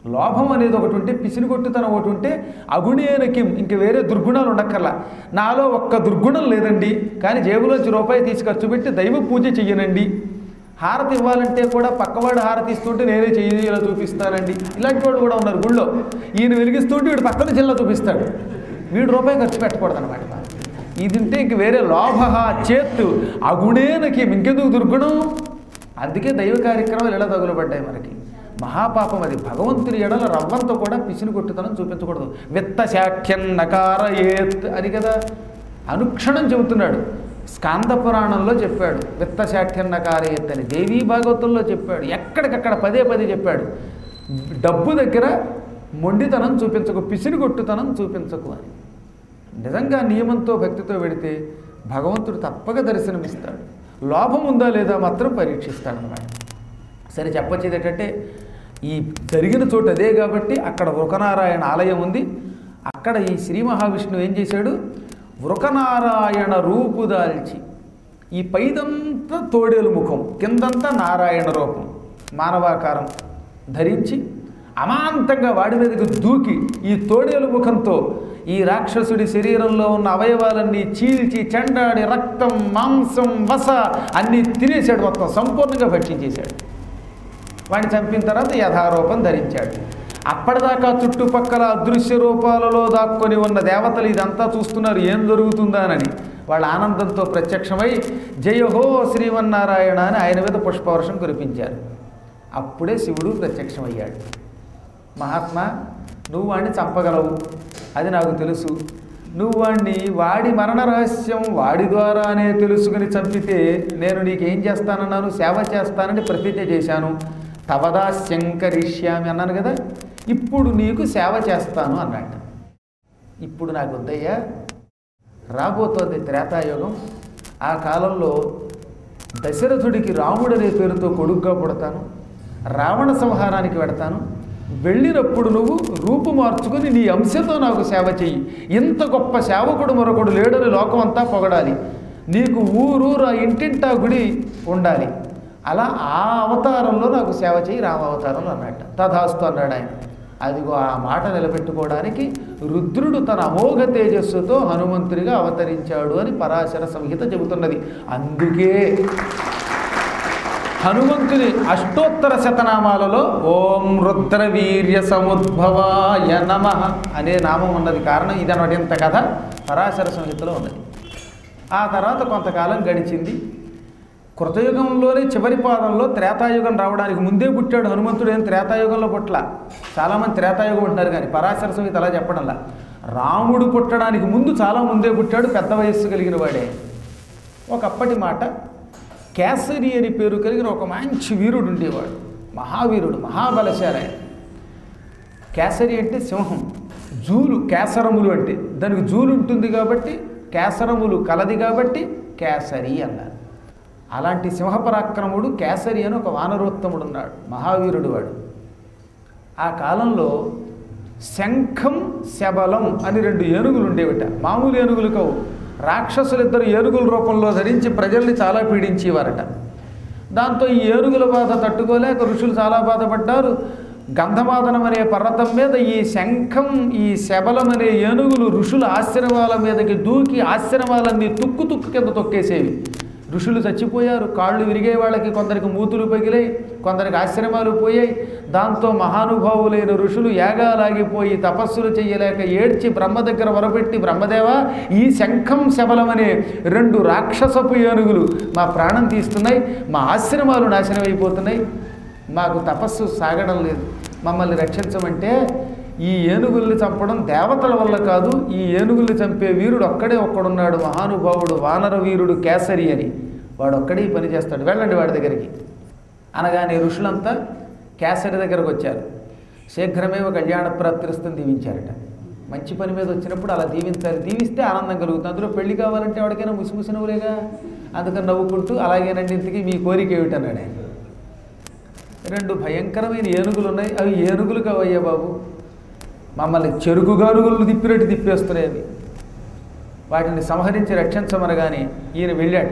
లోభం అనేది ఒకటి ఉంటే, పిసినిగొట్టుతనం ఒకటి ఉంటే, అగుణేనకి ఇంక వేరే దుర్గుణాలు ఉండక్కర్లా. నాలో ఒక్క దుర్గుణం లేదండి, కానీ జేబులోంచి రూపాయి తీసి ఖర్చు పెట్టి దైవ పూజ చెయ్యనండి, హారతి ఇవ్వాలంటే కూడా పక్కవాడు హారతి ఇస్తుంటే నేనే చెయ్యి ఇలా చూపిస్తానండి, ఇలాంటి వాడు కూడా ఉన్నారు గుళ్ళో. ఈయన వెలిగిస్తుంటే వీడు పక్కన చిల్ల చూపిస్తాడు, వీడు రూపాయి ఖర్చు పెట్టకూడదు అనమాట. ఇది ఉంటే ఇంక వేరే లోభ చేత్తు అగుణేనకి ఇంకెందుకు దుర్గుణం. అందుకే దైవ కార్యక్రమాలు ఎలా తగులబడ్డాయి మనకి. మహాపాపం అది. భగవంతుని ఎడల రవ్వంతో కూడా పిసిని కొట్టుతనం చూపించకూడదు. విత్త శాఖ్యం నకార ఏత్ అని కదా అనుక్షణం చెబుతున్నాడు. స్కాంద పురాణంలో చెప్పాడు విత్త శాఖ్యం నకార ఏత్ అని, దేవీ భాగవతంలో చెప్పాడు, ఎక్కడికక్కడ పదే పదే చెప్పాడు. డబ్బు దగ్గర మొండితనం చూపించకు, పిసిని కొట్టుతనం చూపించకు అని. నిజంగా నియమంతో భక్తితో వెడితే భగవంతుడు తప్పక దర్శనమిస్తాడు. లోభం ఉందా లేదా మాత్రం పరీక్షిస్తాడనమాట. సరే, చెప్పొచ్చేది ఏంటంటే ఈ జరిగిన చోటు అదే కాబట్టి అక్కడ వృకనారాయణ ఆలయం ఉంది. అక్కడ ఈ శ్రీ మహావిష్ణువు ఏం చేశాడు, వృకనారాయణ రూపు దాల్చి, ఈ పైదంతా తోడేలు ముఖం, కిందంతా నారాయణ రూపం మానవాకారం ధరించి అమాంతంగా వాడి మీదకి దూకి ఈ తోడేలు ముఖంతో ఈ రాక్షసుడి శరీరంలో ఉన్న అవయవాలన్నీ చీల్చి చెండాడి రక్తం మాంసం వస అన్నీ తినేశాడు, మొత్తం సంపూర్ణంగా భక్షించేశాడు. వాడిని చంపిన తర్వాత యథారూపం ధరించాడు. అప్పటిదాకా చుట్టుపక్కల అదృశ్య రూపాలలో దాక్కొని ఉన్న దేవతలు ఇదంతా చూస్తున్నారు, ఏం జరుగుతుందానని. వాళ్ళ ఆనందంతో ప్రత్యక్షమై జయహో శ్రీమన్నారాయణ అని ఆయన మీద పుష్పవర్షం కురిపించారు. అప్పుడే శివుడు ప్రత్యక్షమయ్యాడు. మహాత్మా, నువ్వు వాడిని చంపగలవు, అది నాకు తెలుసు. నువ్వు వాడి మరణ రహస్యం వాడి ద్వారానే తెలుసుకుని చంపితే నేను నీకేం చేస్తానన్నాను, సేవ చేస్తానని ప్రతిజ్ఞ చేశాను. తవదా శంకరిష్యామి అన్నాను కదా, ఇప్పుడు నీకు సేవ చేస్తాను అన్నట్టు. ఇప్పుడు నాకు వద్దయ్యా, రాబోతోంది త్రేతాయుగం. ఆ కాలంలో దశరథుడికి రాముడనే పేరుతో కొడుగ్గా పుడతాను, రావణ సంహారానికి వెడతాను. వెళ్ళినప్పుడు నువ్వు రూపు మార్చుకుని నీ అంశతో నాకు సేవ చెయ్యి. ఇంత గొప్ప సేవకుడు మరొకడు లేడని లోకం అంతా పొగడాలి. నీకు ఊరూరా ఇంటింటా గుడి ఉండాలి. అలా ఆ అవతారంలో నాకు సేవ చెయ్యి, రామ అవతారంలో అన్నట్టు. తథాస్తు అన్నాడు ఆయన. అదిగో ఆ మాట నిలబెట్టుకోవడానికి రుద్రుడు తన అమోఘ తేజస్సుతో హనుమంతుడిగా అవతరించాడు అని పరాశర సంహిత చెబుతున్నది. అందుకే హనుమంతుని అష్టోత్తర శతనామాలలో ఓం రుద్రవీర్య సముద్భవాయ నమః అనే నామం ఉన్నది. కారణం ఇదన్నమాట. ఇంత కథ పరాశర సంహితలో ఉన్నది. ఆ తర్వాత కొంతకాలం గడిచింది. కృతయుగంలోనే చివరి పాదంలో త్రేతాయుగం రావడానికి ముందే పుట్టాడు హనుమంతుడు. ఏం త్రేతాయుగంలో పుట్ల. చాలామంది త్రేతాయుగం ఉంటున్నారు, కానీ పరాశర సంహిత అలా చెప్పడంలా. రాముడు పుట్టడానికి ముందు చాలా ముందే పుట్టాడు, పెద్ద వయస్సు కలిగిన వాడే. ఒకప్పటి మాట, కేసరి అని పేరు కలిగిన ఒక మంచి వీరుడు ఉండేవాడు. మహావీరుడు, మహాబలశాలి. కేసరి అంటే సింహం, జూలు కేసరములు అంటే దానికి జూలు ఉంటుంది కాబట్టి, కేసరములు కలది కాబట్టి కేసరి అన్నారు. అలాంటి సింహపరాక్రముడు కేసరి అని ఒక వానరోత్తముడు ఉన్నాడు, మహావీరుడు వాడు. ఆ కాలంలో శంఖం శబలం అని 2 ఏనుగులు ఉండేవిట. మామూలు ఏనుగులు కావు, రాక్షసులిద్దరు ఏనుగుల రూపంలో ధరించి ప్రజల్ని చాలా పీడించేవారట. దాంతో ఈ ఏనుగుల బాధ తట్టుకోలేక ఋషులు చాలా బాధపడ్డారు. గంధమాదనం అనే పర్వతం మీద ఈ శంఖం, ఈ శబలం అనే ఏనుగులు ఋషుల ఆశ్రమాల మీదకి దూకి ఆశ్రమాలన్నీ తుక్కు కింద తొక్కేసేవి. ఋషులు చచ్చిపోయారు, కాళ్ళు విరిగే వాళ్ళకి, కొందరికి మూతులు పగిలాయి, కొందరికి ఆశ్రమాలు పోయాయి. దాంతో మహానుభావులైన ఋషులు యాగాలాగిపోయి తపస్సులు చేయలేక ఏడ్చి బ్రహ్మ దగ్గర వరపెట్టి, బ్రహ్మదేవా, ఈ శంఖం శబలం అనే 2 రాక్షసపు ఏనుగులు మా ప్రాణం తీస్తున్నాయి, మా ఆశ్రమాలు నాశనం అయిపోతున్నాయి, మాకు తపస్సు సాగడం లేదు, మమ్మల్ని రక్షించమంటే, ఈ ఏనుగుల్ని చంపడం దేవతల వల్ల కాదు, ఈ ఏనుగుల్ని చంపే వీరుడు ఒక్కడున్నాడు, మహానుభావుడు వానర వీరుడు కేసరి అని, వాడు ఒక్కడే ఈ పని చేస్తాడు, వెళ్ళండి వాడి దగ్గరికి అనగానే ఋషులంతా కేసరి దగ్గరకు వచ్చారు. శీఘ్రమే ఒక కళ్యాణ ప్రాప్తిరస్తని దీవించారట. మంచి పని మీద వచ్చినప్పుడు అలా దీవించాలి, దీవిస్తే ఆనందం కలుగుతుంది. అందులో పెళ్లి కావాలంటే ఎవరికైనా ముసిముసినవులేగా, అందుకని నవ్వుకుంటూ అలాగేనండి ఇంతకీ మీ కోరిక ఏమిటన్నాడు ఆయన. 2 భయంకరమైన ఏనుగులు ఉన్నాయి, అవి ఏనుగులు కావయ్యా బాబు, మమ్మల్ని చెరుకు గానుగులు తిప్పినట్టు తిప్పేస్తున్నాయి అవి, వాటిని సంహరించి రక్షించమనగానే ఈయన వెళ్ళాట.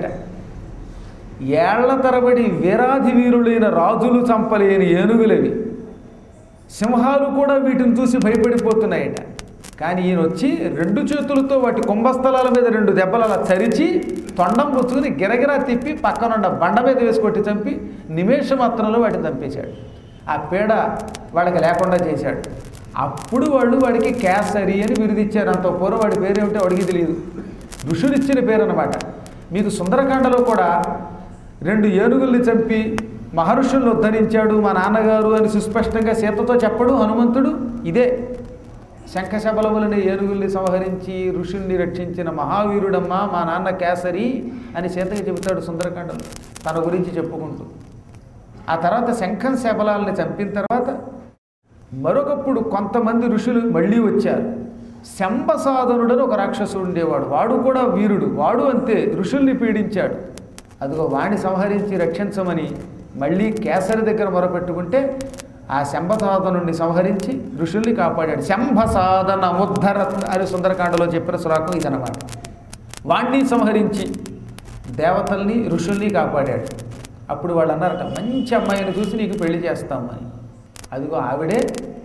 ఏళ్ల తరబడి వీరాధి వీరులైన రాజులు చంపలేని ఏనుగులవి. సింహాలు కూడా వీటిని చూసి భయపడిపోతున్నాయట. కానీ ఈయన వచ్చి 2 చేతులతో వాటి కుంభస్థలాల మీద 2 దెబ్బలు అలా చరిచి తొండం పుచ్చుకుని గిరగిరా తిప్పి పక్కనున్న బండ మీద వేసుకొట్టి చంపి నిమేషమాత్రంలో వాటిని చంపేశాడు. ఆ పీడ వాళ్ళకి లేకుండా చేశాడు. అప్పుడు వాళ్ళు వాడికి కేసరి అని బిరుదిచ్చారు. అంత పూర్వం వాడి పేరేమిటో వాడికి తెలియదు. ఋషులు ఇచ్చిన పేరు అన్నమాట. మీకు సుందరకాండలో కూడా 2 ఏనుగుల్ని చంపి మహర్షులను ఉద్ధరించాడు మా నాన్నగారు అని సుస్పష్టంగా సీతతో చెప్పడు హనుమంతుడు. ఇదే శంఖశబలములని ఏనుగుల్ని సంహరించి ఋషుల్ని రక్షించిన మహావీరుడమ్మా మా నాన్న కేసరి అని సీతకి చెబుతాడు సుందరకాండలో తన గురించి చెప్పుకుంటూ. ఆ తర్వాత శంఖం శబలాలని చంపిన తర్వాత మరొకప్పుడు కొంతమంది ఋషులు మళ్ళీ వచ్చారు. శంబసాధనుడని ఒక రాక్షసుడు ఉండేవాడు. వాడు కూడా వీరుడు. వాడు అంతే ఋషుల్ని పీడించాడు. అదిగో వాణ్ణి సంహరించి రక్షించమని మళ్ళీ కేసరి దగ్గర మొరపెట్టుకుంటే ఆ శంభసాధనుడిని సంహరించి ఋషుల్ని కాపాడాడు. శంభసాధన ఉద్ధర అని సుందరకాండలో చెప్పిన శ్లోకం ఇదన్నమాట. వాణ్ణి సంహరించి దేవతల్ని ఋషుల్ని కాపాడాడు. అప్పుడు వాళ్ళు అన్నారట మంచి అమ్మాయిని చూసి నీకు పెళ్లి చేస్తాము అని. అదిగో ఆవిడే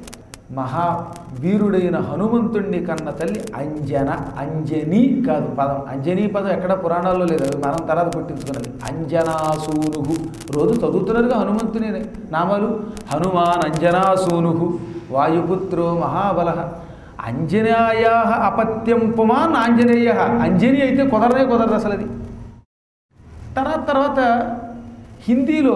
మహావీరుడైన హనుమంతుణ్ణి కన్న తల్లి అంజన. అంజని కాదు పదం, అంజనీ పదం ఎక్కడ పురాణాల్లో లేదు, అవి మనం తర్వాత పుట్టించుకున్నది. అంజనాసూను రోజు చదువుతున్నారుగా హనుమంతుని నామాలు. హనుమాన్ అంజనాసూను వాయుపుత్రో మహాబల అంజనాయా అపత్యం పుమాన్ ఆంజనేయ. అంజని అయితే కుదరదు అసలు అది. తర్వాత హిందీలో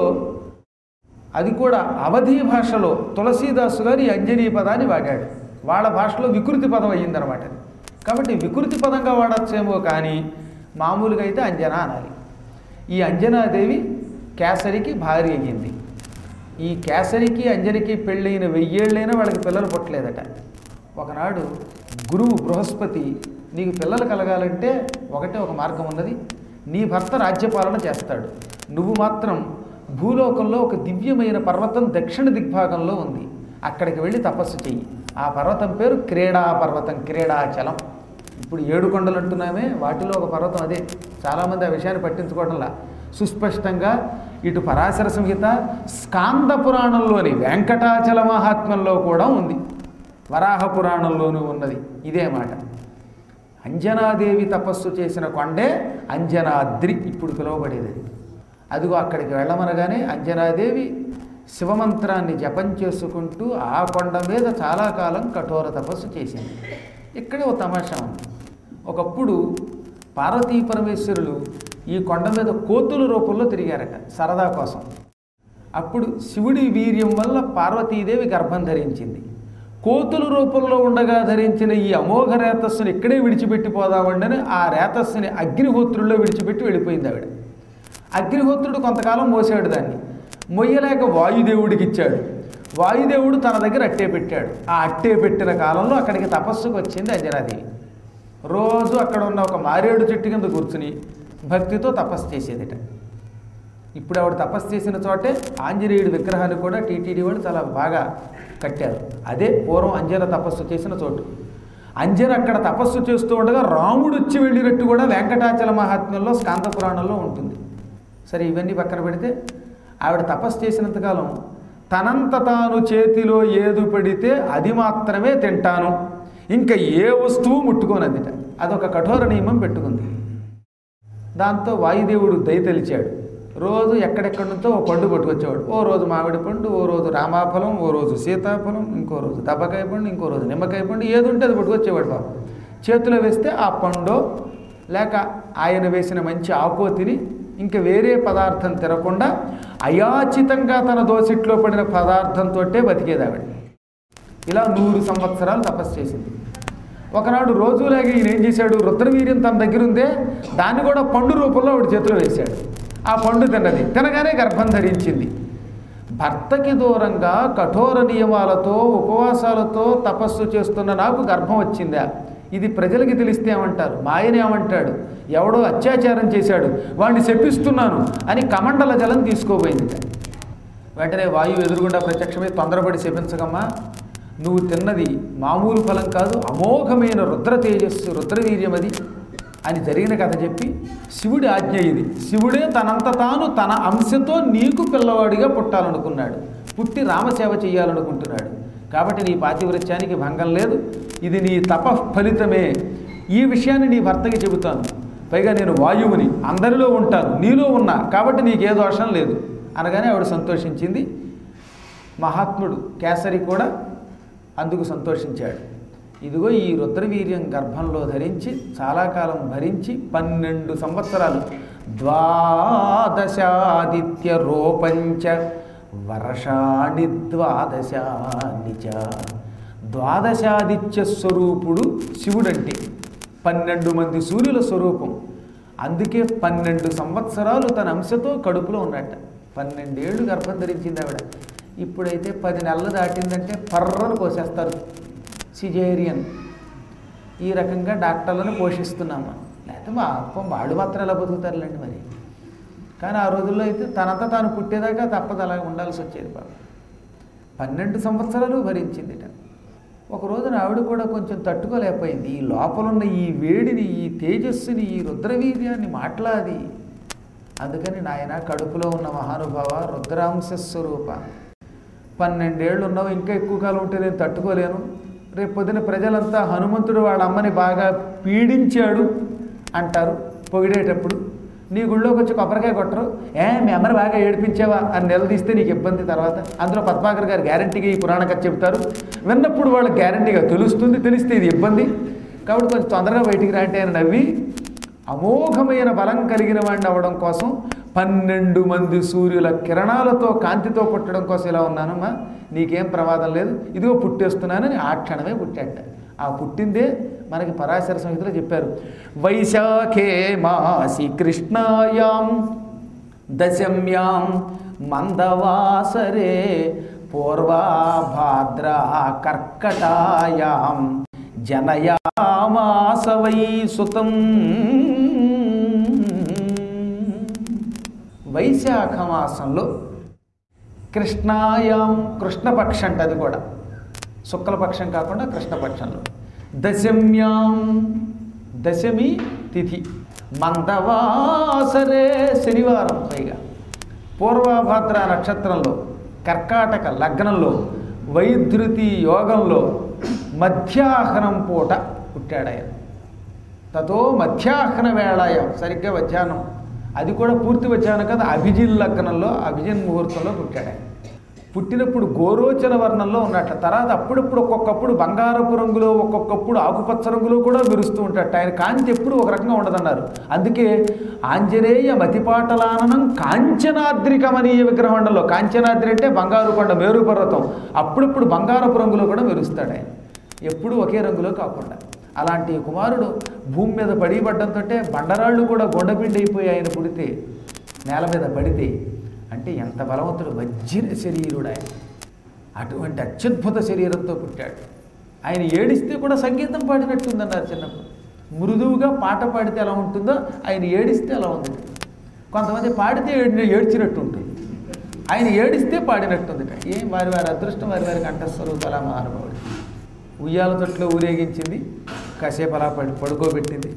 అది కూడా అవధీ భాషలో తులసీదాసు గారు ఈ అంజనీ పదాన్ని వాడాడు. వాళ్ళ భాషలో వికృతి పదం అయ్యిందనమాట అది. కాబట్టి వికృతి పదంగా వాడచ్చేమో కానీ మామూలుగా అయితే అంజనా అనాలి. ఈ అంజనాదేవి కేసరికి భార్య అయ్యింది. ఈ కేసరికి అంజనికి పెళ్ళైన 1000 ఏళ్ళైనా వాళ్ళకి పిల్లలు పుట్టలేదట. ఒకనాడు గురువు బృహస్పతి నీకు పిల్లలు కలగాలంటే ఒక మార్గం ఉన్నది, నీ భర్త రాజ్యపాలన చేస్తాడు, నువ్వు మాత్రం భూలోకంలో ఒక దివ్యమైన పర్వతం దక్షిణ దిగ్భాగంలో ఉంది, అక్కడికి వెళ్ళి తపస్సు చెయ్యి. ఆ పర్వతం పేరు క్రీడా పర్వతం, క్రీడాచలం. ఇప్పుడు 7 కొండలు అంటున్నామే వాటిలో ఒక పర్వతం అదే. చాలామంది ఆ విషయాన్ని పట్టించుకోవడంలా. సుస్పష్టంగా ఇటు పరాశర సంహిత స్కాంద పురాణంలోని వెంకటాచల మహాత్మ్యంలో కూడా ఉంది, వరాహ పురాణంలోనూ ఉన్నది ఇదే మాట. అంజనాదేవి తపస్సు చేసిన కొండే అంజనాద్రి ఇప్పుడు పిలువబడేది. అదిగో అక్కడికి వెళ్ళమనగానే అంజనాదేవి శివమంత్రాన్ని జపం చేసుకుంటూ ఆ కొండ మీద చాలా కాలం కఠోర తపస్సు చేసింది. ఇక్కడే ఒక తమాషా ఉంది. ఒకప్పుడు పార్వతీ పరమేశ్వరులు ఈ కొండ మీద కోతుల రూపంలో తిరిగారట సరదా కోసం. అప్పుడు శివుడి వీర్యం వల్ల పార్వతీదేవి గర్భం ధరించింది. కోతుల రూపంలో ఉండగా ధరించిన ఈ అమోఘ రేతస్సుని ఇక్కడే విడిచిపెట్టిపోదామండని ఆ రేతస్సుని అగ్నిహోత్రుల్లో విడిచిపెట్టి వెళ్ళిపోయింది ఆవిడ. అగ్నిహోత్రుడు కొంతకాలం మోసాడు దాన్ని, మొయ్యలేక వాయుదేవుడికి ఇచ్చాడు. వాయుదేవుడు తన దగ్గర అట్టే పెట్టాడు. ఆ అట్టే పెట్టిన కాలంలో అక్కడికి తపస్సుకు వచ్చింది అంజనాదేవి. రోజు అక్కడ ఉన్న ఒక మారేడు చెట్టు కింద కూర్చుని భక్తితో తపస్సు చేసేదిట. ఇప్పుడు ఆవిడ తపస్సు చేసిన చోటే ఆంజనేయుడి విగ్రహాన్ని కూడా టీటీడీ వాళ్ళు చాలా బాగా కట్టారు. అదే పూర్వం అంజన తపస్సు చేసిన చోటు. అంజన అక్కడ తపస్సు చేస్తూ ఉండగా రాముడు వచ్చి వెళ్ళినట్టు కూడా వెంకటాచల మహాత్మ్యంలో స్కాంద పురాణంలో ఉంటుంది. సరే ఇవన్నీ పక్కన పెడితే ఆవిడ తపస్సు చేసినంతకాలం తనంత తాను చేతిలో ఏది పెడితే అది మాత్రమే తింటాను, ఇంకా ఏ వస్తువు ముట్టుకోనదిట. అదొక కఠోర నియమం పెట్టుకుంది. దాంతో వాయుదేవుడు దయతలిచాడు. రోజు ఎక్కడెక్కడి నుంచో ఓ పండు పట్టుకొచ్చేవాడు. ఓ రోజు మామిడి పండు, ఓ రోజు రామాఫలం, ఓ రోజు సీతాఫలం, ఇంకో రోజు దబ్బకాయ పండు, ఇంకో రోజు నిమ్మకాయ పండు, ఏది ఉంటే అది పట్టుకొచ్చేవాడు పాపం. చేతిలో వేస్తే ఆ పండో లేక ఆయన వేసిన మంచి ఆకో తిని ఇంకా వేరే పదార్థం తినకుండా అయాచితంగా తన దోసిట్లో పడిన పదార్థంతో బతికేది ఆవిడ. ఇలా 100 సంవత్సరాలు తపస్సు చేసింది. ఒకనాడు రోజులాగే ఈయన ఏం చేశాడు, రుద్రవీర్యం తన దగ్గర ఉందే దాన్ని కూడా పండు రూపంలో ఆవిడ చేతిలో వేశాడు. ఆ పండు తిన్నది, తినగానే గర్భం ధరించింది. భర్తకి దూరంగా కఠోర నియమాలతో ఉపవాసాలతో తపస్సు చేస్తున్న నాకు గర్భం వచ్చిందా? ఇది ప్రజలకి తెలిస్తే ఏమంటారు? మా ఆయన ఏమంటాడు? ఎవడో అత్యాచారం చేశాడు, వాడిని శపిస్తున్నాను అని కమండల జలం తీసుకోబోయింది. వెంటనే వాయువు ఎదురుగుండా ప్రత్యక్షమై తొందరపడి శపించగమ్మా, నువ్వు తిన్నది మామూలు ఫలం కాదు, అమోఘమైన రుద్ర తేజస్సు, రుద్రవీర్యం అది అని జరిగిన కథ చెప్పి శివుడి ఆజ్ఞ ఇది. శివుడే తనంత తాను తన అంశతో నీకు పిల్లవాడిగా పుట్టాలనుకున్నాడు, పుట్టి రామసేవ చేయాలనుకుంటున్నాడు. కాబట్టి నీ పాతివ్రత్యానికి భంగం లేదు, ఇది నీ తపఫలితమే. ఈ విషయాన్ని నీ భర్తకి చెబుతాను. పైగా నేను వాయువుని, అందరిలో ఉంటాను, నీలో ఉన్నా, కాబట్టి నీకే దోషం లేదు అనగానే ఆవిడ సంతోషించింది. మహాత్ముడు కేసరి కూడా అందుకు సంతోషించాడు. ఇదిగో ఈ రుద్రవీర్యం గర్భంలో ధరించి చాలా కాలం భరించి 12 సంవత్సరాలు ద్వాదశాదిత్య రూపంచ వర్షాణి ద్వాదశానిచ. ద్వాదశాదిత్య స్వరూపుడు శివుడంటే 12 మంది సూర్యుల స్వరూపం. అందుకే 12 సంవత్సరాలు తన అంశతో కడుపులో ఉన్నట్ట. 12 ఏళ్ళు గర్భం ధరించింది ఆవిడ. ఇప్పుడైతే 10 నెలలు దాటిందంటే పర్రను కోసేస్తారు, సిజేరియన్. ఈ రకంగా డాక్టర్లను పోషిస్తున్నాము. లేకపోతే వాళ్ళు మాత్రం ఎలా బతుకుతారులేండి మరి. కానీ ఆ రోజుల్లో అయితే తనంతా తాను పుట్టేదాకా తప్పదు, అలా ఉండాల్సి వచ్చేది. బాబు 12 సంవత్సరాలు భరించిందిట. ఒక రోజున ఆవిడ కూడా కొంచెం తట్టుకోలేకపోయింది. ఈ లోపలున్న ఈ వేడిని, ఈ తేజస్సుని, ఈ రుద్రవీర్యాన్ని మాట్లాది. అందుకని నాయన కడుపులో ఉన్న మహానుభావ రుద్రాంశ స్వరూప, 12 ఏళ్ళు ఉన్నావు, ఇంకా ఎక్కువ కాలం ఉంటే నేను తట్టుకోలేను. రేపు పొద్దున ప్రజలంతా హనుమంతుడు వాళ్ళ అమ్మని బాగా పీడించాడు అంటారు పొగిడేటప్పుడు. నీ గుళ్ళోకి వచ్చి కొబ్బరికాయ కొట్టరు, మీ అమ్మని బాగా ఏడిపించావా అని నిలదీస్తే నీకు ఇబ్బంది. తర్వాత అందులో పద్మాకర్ గారు గ్యారంటీగా ఈ పురాణ కథ చెప్తారు. విన్నప్పుడు వాళ్ళకి గ్యారంటీగా తెలుస్తుంది, తెలిస్తే ఇది ఇబ్బంది. కాబట్టి కొంచెం తొందరగా బయటికి రాంటే ఆయన నవ్వి, అమోఘమైన బలం కలిగిన వాడిని అవ్వడం కోసం 12 మంది సూర్యుల కిరణాలతో కాంతితో పుట్టడం కోసం ఇలా ఉన్నానమ్మా, నీకేం ప్రమాదం లేదు, ఇదిగో పుట్టేస్తున్నానని ఆ క్షణమే పుట్టాట. ఆ పుట్టిందే మనకి పరాశర సంహితలో చెప్పారు. వైశాఖే మాసి కృష్ణాయాం దశమ్యాం మందవాసరే పూర్వాభాద్రా కర్కటాయాం జనయామాస వై సుతం. వైశాఖ మాసంలో కృష్ణాయాం, కృష్ణపక్షం అంటే అది కూడా శుక్లపక్షం కాకుండా కృష్ణపక్షంలో, దశమ్యాం దశమి తిథి, మందవాసరే శనివారం, పైగా పూర్వభాద్ర నక్షత్రంలో, కర్కాటక లగ్నంలో, వైధృతి యోగంలో మధ్యాహ్నం పూట పుట్టాడాయన. తతో మధ్యాహ్న వేళాయం, సరిగ్గా మధ్యాహ్నం, అది కూడా పూర్తి మధ్యాహ్నం కదా, అభిజిన్ లగ్నంలో, అభిజిన్ ముహూర్తంలో పుట్టాడాయన. పుట్టినప్పుడు గోరోచన వర్ణంలో ఉన్నట్ట. తర్వాత అప్పుడప్పుడు ఒక్కొక్కప్పుడు బంగారపు రంగులో, ఒక్కొక్కప్పుడు ఆకుపచ్చ రంగులో కూడా మెరుస్తూ ఉంటాడు. ఆయన కాంతి ఎప్పుడు ఒక రకంగా ఉండదన్నారు. అందుకే ఆంజనేయ మతిపాటలాననం కాంచనాద్రి కమనీయ విగ్రహంలో, కాంచనాద్రి అంటే బంగారు కొండ, మేరు పర్వతం, అప్పుడప్పుడు బంగారపు రంగులో కూడా మెరుస్తాడు ఆయన, ఎప్పుడూ ఒకే రంగులో కాకుండా. అలాంటి కుమారుడు భూమి మీద పడిపడ్డంతో బండరాళ్ళు కూడా గొండపిండి అయిపోయి ఆయన పుడితే, నేల మీద పడితే. అంటే ఎంత బలవంతుడు, వజ్ర శరీరుడు ఆయన. అటువంటి అత్యద్భుత శరీరంతో పుట్టాడు. ఆయన ఏడిస్తే కూడా సంగీతం పాడినట్టుందన్నారు చిన్నప్పుడు. మృదువుగా పాట పాడితే ఎలా ఉంటుందో ఆయన ఏడిస్తే అలా ఉంది. కొంతమంది పాడితే ఏడ్చినట్టు ఉంటుంది, ఆయన ఏడిస్తే పాడినట్టుంది. ఏం వారి వారి అదృష్టం, వారి వారి కంఠస్వరూపాల మహానుభావుడు. ఉయ్యాల తొట్లో ఊరేగించింది, కాసేపు అలా పడుకోబెట్టింది.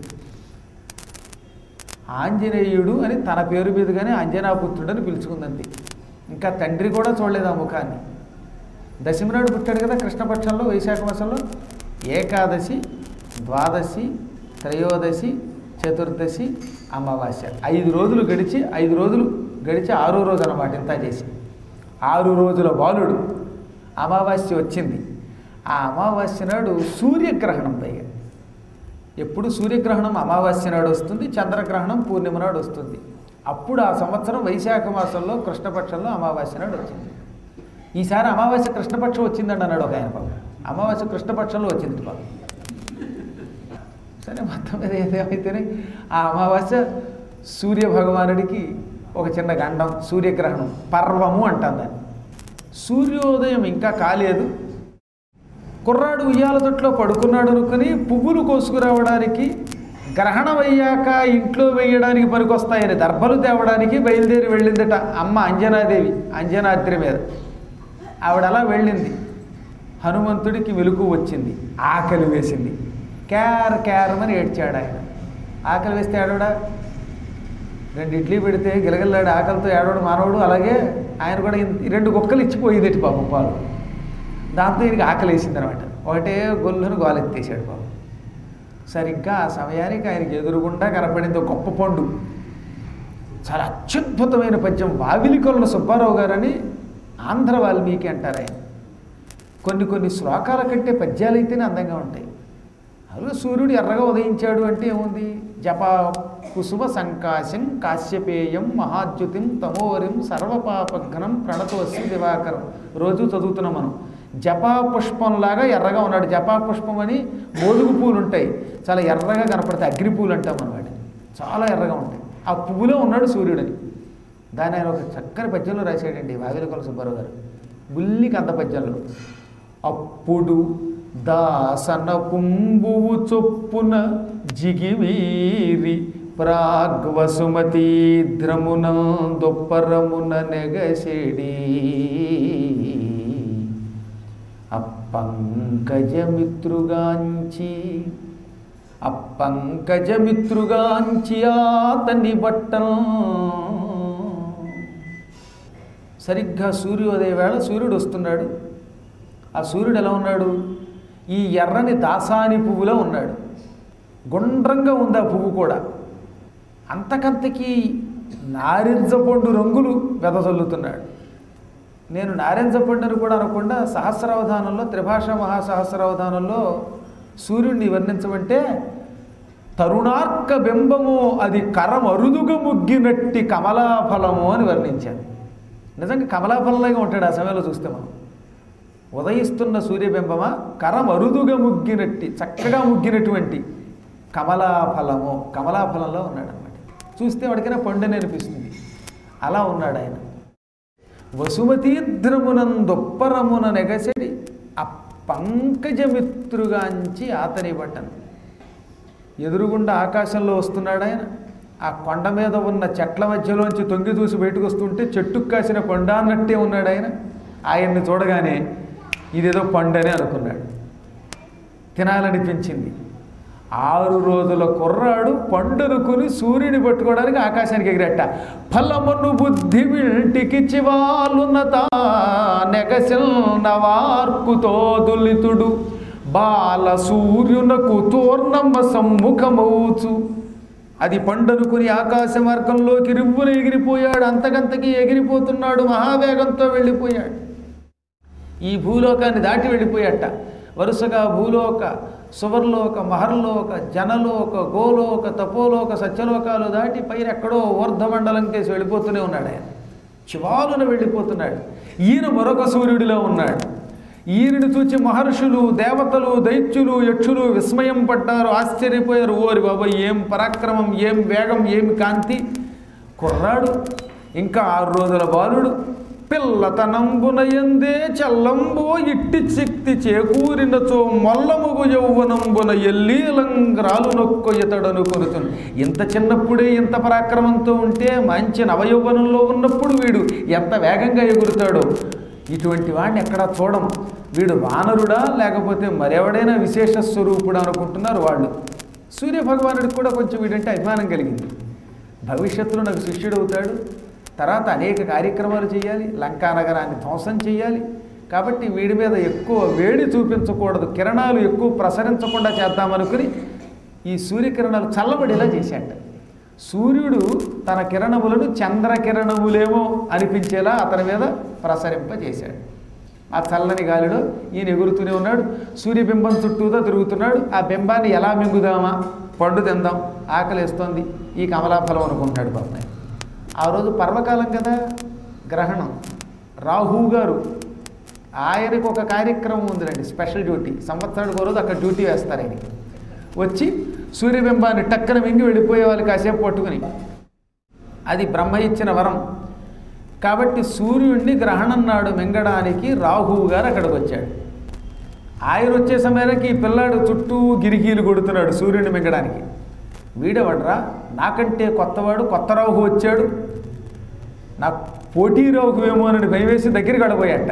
ఆంజనేయుడు అని తన పేరు మీదుగానే అంజనాపుత్రుడని పిలుచుకుందండి. ఇంకా తండ్రి కూడా చూడలేదు ఆ ముఖాన్ని. దశమి నాడు పుట్టాడు కదా కృష్ణపక్షంలో, వైశాఖ మాసంలో. ఏకాదశి, ద్వాదశి, త్రయోదశి, చతుర్దశి, అమావాస్య, 5 రోజులు గడిచి 6వ రోజు అన్నమాట. ఇంత చేసి 6 రోజుల బాలుడు. అమావాస్య వచ్చింది. ఆ అమావాస్య నాడు సూర్యగ్రహణం. పైగా ఎప్పుడు సూర్యగ్రహణం అమావాస్య నాడు వస్తుంది, చంద్రగ్రహణం పూర్ణిమ నాడు వస్తుంది. అప్పుడు ఆ సంవత్సరం వైశాఖ మాసంలో కృష్ణపక్షంలో అమావాస్య నాడు వచ్చింది. ఈసారి అమావాస్య కృష్ణపక్షం వచ్చిందండి అన్నాడు ఒక ఆయన. పాపం అమావాస్య కృష్ణపక్షంలో వచ్చింది పాపం. సరే, మొత్తం మీద ఏదేమైతేనే ఆ అమావాస్య సూర్యభగవానుడికి ఒక చిన్న గండం, సూర్యగ్రహణం, పర్వము అంటాం దాన్ని. సూర్యోదయం ఇంకా కాలేదు. కుర్రాడు ఉయ్యాల తొట్లో పడుకున్నాడు అనుకుని పువ్వులు కోసుకురావడానికి, గ్రహణం అయ్యాక ఇంట్లో వేయడానికి పనికొస్తాయని దర్భలు తేవడానికి బయలుదేరి వెళ్ళిందట అమ్మ అంజనాదేవి, అంజనాద్రి మీద. ఆవిడ అలా వెళ్ళింది. హనుమంతుడికి మెలకు వచ్చింది, ఆకలి వేసింది. క్యారమని ఏడ్చాడు ఆయన. ఆకలి వేస్తే ఏడవడా? 2 ఇడ్లీ పెడితే గిలగిల్లాడు ఆకలితో ఏడవడు మానవుడు. అలాగే ఆయన కూడా 2 గుక్కలు ఇచ్చిపోయింది పాపం పాలు. దాంతో ఈయనకి ఆకలేసింది అనమాట. ఒకటే గొల్లును గోలెత్తేసాడు బాబు. సరిగ్గా ఆ సమయానికి ఆయనకి ఎదురుగుండా కనపడింది ఒక గొప్ప పండు. చాలా అత్యద్భుతమైన పద్యం. వావిలికొల్ల సుబ్బారావు గారని ఆంధ్ర వాల్మీకి అంటారు ఆయన. కొన్ని శ్లోకాల కంటే పద్యాలు అయితేనే అందంగా ఉంటాయి. అలా సూర్యుడు ఎర్రగా ఉదయించాడు అంటే ఏముంది? జపా కుసుమ సంకాశం కాశ్యపేయం మహాద్యుతిం తమోరిం సర్వపాపఘ్నం ప్రణతోస్మి దివాకరం. రోజు చదువుతున్నాం మనం. జపా పుష్పంలాగా ఎర్రగా ఉన్నాడు. జపా పుష్పం అని మోదుగు పూలు ఉంటాయి, చాలా ఎర్రగా కనపడతాయి. అగ్ని పూలు అంటాం అన్నమాట. చాలా ఎర్రగా ఉంటాయి. ఆ పువ్వులో ఉన్నాడు సూర్యుడని. దాన్ని ఆయన ఒక చక్కని పద్యంలో రాశాడండి వావిలికొల్ల సుబ్బారావు గారు. బుల్లి కంద పద్యంలో. అప్పుడు దాసన పుంబువు చొప్పున జిగివీరి ప్రాగ్వసుమతీధ్రమున దొప్పరమున నెగసెడి అప్పంకజమిత్రుగాంచి ఆతని బట్టం. సరిగ్గా సూర్యోదయ వేళ సూర్యుడు వస్తున్నాడు. ఆ సూర్యుడు ఎలా ఉన్నాడు? ఈ ఎర్రని దాసాని పువ్వులో ఉన్నాడు. గుండ్రంగా ఉంది ఆ పువ్వు కూడా. అంతకంతకీ నారింజ పండు రంగులు వెదజల్లుతున్నాడు. నేను నారింజ పండుని కూడా అనకుండా సహస్రావధానంలో, త్రిభాషా మహాసహస్రావధానంలో సూర్యుడిని వర్ణించమంటే తరుణార్క బింబము అది కరమరుదుగా ముగ్గినట్టి కమలాఫలము అని వర్ణించాను. నిజంగా కమలాఫలంలాగా ఉంటాడు ఆ సమయంలో చూస్తే మనం. ఉదయిస్తున్న సూర్యబింబమా కరమరుదుగా ముగ్గినట్టి, చక్కగా ముగ్గినటువంటి కమలాఫలము, కమలాఫలంలో ఉన్నాడు అన్నమాట. చూస్తే వాడికైనా పండుని అనిపిస్తుంది. అలా ఉన్నాడు ఆయన. వసుమతీధ్రమునందొప్పరమున నెగసెడి ఆ పంకజమిత్రుగాంచి ఆతని బట్టను. ఎదురుగుండా ఆకాశంలో వస్తున్నాడు ఆయన. ఆ కొండ మీద ఉన్న చెట్ల మధ్యలోంచి తొంగి చూసి బయటకు వస్తుంటే చెట్టుకు కాసిన పండు అన్నట్టే ఉన్నాడు ఆయన. ఆయన్ని చూడగానే ఇదేదో పండని అనుకున్నాడు. తినాలనిపించింది. 6 రోజుల కుర్రాడు పండునుకుని సూర్యుని పట్టుకోవడానికి ఆకాశానికి ఎగిరట్ట. ఫలమును బుద్ధి వింటికి చివాలున్నత నెగసిల్ నవార్కుతో దులితుడు బాల సూర్యునకు తోర్ణమ్మ సమ్ముఖమవుచు. అది పండునుకుని ఆకాశ మార్గంలోకి రివ్వున ఎగిరిపోయాడు. అంతకంతకీ ఎగిరిపోతున్నాడు. మహావేగంతో వెళ్ళిపోయాడు. ఈ భూలోకాన్ని దాటి వెళ్ళిపోయాట. వరుసగా భూలోక, సువర్లోక, మహర్లోక, జనలోక, గోలోక, తపోలోక, సత్యలోకాలు దాటి పైన ఎక్కడో ఊర్ధమండలం కేసి వెళ్ళిపోతూనే ఉన్నాడు ఆయన. చివాలున వెళ్ళిపోతున్నాడు. ఈయన మరొక సూర్యుడిలో ఉన్నాడు. ఈయనని చూచి మహర్షులు, దేవతలు, దైత్యులు, యక్షులు విస్మయం పడ్డారు, ఆశ్చర్యపోయారు. ఓరి బాబాయ్, ఏం పరాక్రమం, ఏం వేగం, ఏం కాంతి! కుర్రాడు, ఇంకా 6 రోజుల బాలుడు, పిల్లతనంబున ఎందే చల్లంబో ఇట్టి శక్తి చేకూరినచో మొల్లముగు యౌవనంబున ఎల్లీలంగ్రాలు నొక్కు ఇతడను కొనుతుంది. ఇంత చిన్నప్పుడే ఇంత పరాక్రమంతో ఉంటే మంచి నవయౌవనంలో ఉన్నప్పుడు వీడు ఎంత వేగంగా ఎగురుతాడో. ఇటువంటి వాడిని ఎక్కడా చూడం. వీడు వానరుడా లేకపోతే మరెవడైనా విశేష స్వరూపుడా అనుకుంటున్నారు వాళ్ళు. సూర్యభగవానుడికి కూడా కొంచెం వీడంటే అభిమానం కలిగింది. భవిష్యత్తులో నాకు శిష్యుడు అవుతాడు, తర్వాత అనేక కార్యక్రమాలు చేయాలి, లంకా నగరాన్ని ధ్వంసం చేయాలి. కాబట్టి వీడి మీద ఎక్కువ వేడి చూపించకూడదు, కిరణాలు ఎక్కువ ప్రసరించకుండా చేద్దామనుకుని ఈ సూర్యకిరణాలు చల్లబడేలా చేశాట. సూర్యుడు తన కిరణములను చంద్రకిరణములేమో అనిపించేలా అతని మీద ప్రసరింపజేశాడు. ఆ చల్లని గాలిలో ఈయన ఎగురుతూనే ఉన్నాడు. సూర్యబింబం చుట్టూతో తిరుగుతున్నాడు. ఆ బింబాన్ని ఎలా మింగుదామా, పండు తిందాం, ఆకలిస్తోంది, ఈ కమలాఫలం అనుకుంటున్నాడు పాపం. ఆ రోజు పర్వకాలం కదా, గ్రహణం. రాహు గారు ఆయనకు ఒక కార్యక్రమం ఉందిరండి, స్పెషల్ డ్యూటీ. సంవత్సరానికి రోజు అక్కడ డ్యూటీ వేస్తారు ఆయన. వచ్చి సూర్యబింబాన్ని టక్కన మింగి వెళ్ళిపోయే వాళ్ళు కాసేపు పట్టుకుని. అది బ్రహ్మ ఇచ్చిన వరం. కాబట్టి సూర్యుడిని గ్రహణం నాడు మింగడానికి రాహువు గారు అక్కడికి వచ్చాడు. ఆయన వచ్చే సమయానికి ఈ పిల్లాడు చుట్టూ గిరికీలు కొడుతున్నాడు సూర్యుడిని మింగడానికి. వీడేవాడరా, నాకంటే కొత్తవాడు, కొత్త రాహు వచ్చాడు, నాకు పోటీ రాహువేమో అని భయవేసి దగ్గరికి అడబోయాట.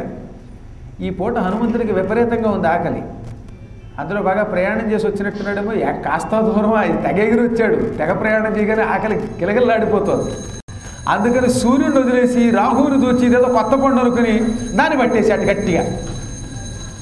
ఈ పూట హనుమంతుడికి విపరీతంగా ఉంది ఆకలి. అందులో బాగా ప్రయాణం చేసి వచ్చినట్టున్నాడేమో, కాస్త దూరం అది తెగ ఎగిరి వచ్చాడు. తెగ ప్రయాణం చేయగానే ఆకలి కిలకిల్లాడిపోతుంది. అందుకని సూర్యుడిని వదిలేసి రాహువుని దూచి ఇదేదో కొత్త పండు అనుకుని దాన్ని పట్టేశాడు గట్టిగా.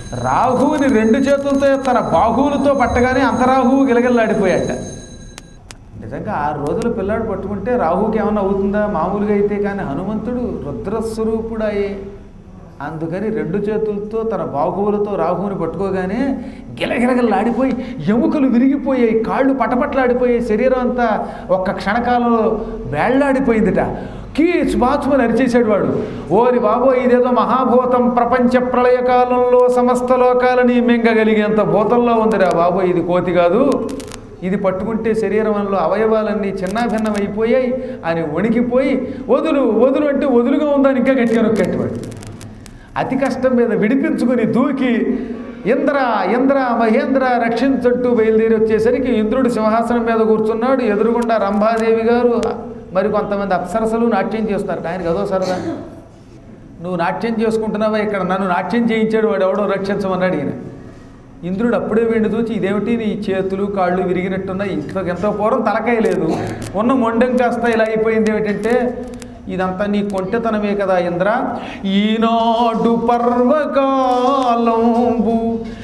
రాహువుని రెండు చేతులతో తన బాహువులతో పట్టగానే అంతరాహువు గిలగిల్లాడిపోయాట. నిజంగా 6 రోజులు పిల్లాడు పట్టుకుంటే రాహువుకి ఏమన్నా అవుతుందా మామూలుగా అయితే? కానీ హనుమంతుడు రుద్రస్వరూపుడాయే. అందుకని రెండు చేతులతో తన బాహువులతో రాహువుని పట్టుకోగానే గిలగిలగిల్లాడిపోయి ఎముకలు విరిగిపోయాయి, కాళ్ళు పటపట్లాడిపోయాయి, శరీరం అంతా ఒక్క క్షణకాలంలో వేళ్లాడిపోయిందిట. కీచ్ బాచుమని అరిచేసాడు వాడు. ఓరి బాబో, ఇదేదో మహాభూతం, ప్రపంచ ప్రళయకాలంలో సమస్త లోకాలని మెంగగలిగేంత భూతంలో ఉందిరా బాబో, ఇది కోతి కాదు, ఇది పట్టుకుంటే శరీరంలో అవయవాలన్నీ చిన్నాభిన్నం అయిపోయాయి అని వణికిపోయి వదులు వదులు అంటే వదులుగా ఉందని ఇంకా గట్టిగా నొక్కెట్టేవాడు. అతి కష్టం మీద విడిపించుకుని దూకి ఇంద్ర ఇంద్ర మహేంద్ర రక్షించట్టు బయలుదేరి వచ్చేసరికి ఇంద్రుడు సింహాసనం మీద కూర్చున్నాడు. ఎదురుగుండా రంభాదేవి గారు మరి కొంతమంది అప్సరసలు నాట్యం చేస్తారు. ఆయనకి అదో సరదా. నువ్వు నాట్యం చేసుకుంటున్నావా ఇక్కడ, నన్ను నాట్యం చేయించాడు వాడు ఎవడో రక్షించమన్నాడు ఈయన. ఇంద్రుడు అప్పుడే వెండి చూచి ఇదేమిటి నీ చేతులు కాళ్ళు విరిగినట్టున్నాయి, ఎంతో పూర్వం తలకాయ లేదు, ఉన్న మొండెం కాస్త ఇలా అయిపోయింది ఏమిటంటే ఇదంతా నీ కొంటెతనమే కదా ఇంద్ర. ఈనాడు పర్వకాలంబు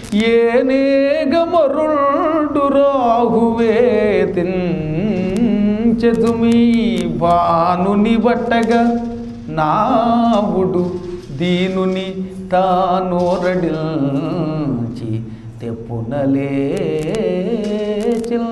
ఏనేగమరుడు రాహువే తించెదుమీ భానుని బట్టగా నావుడు దీనుని తానోరడిల్చి తెప్పునలేచిల్.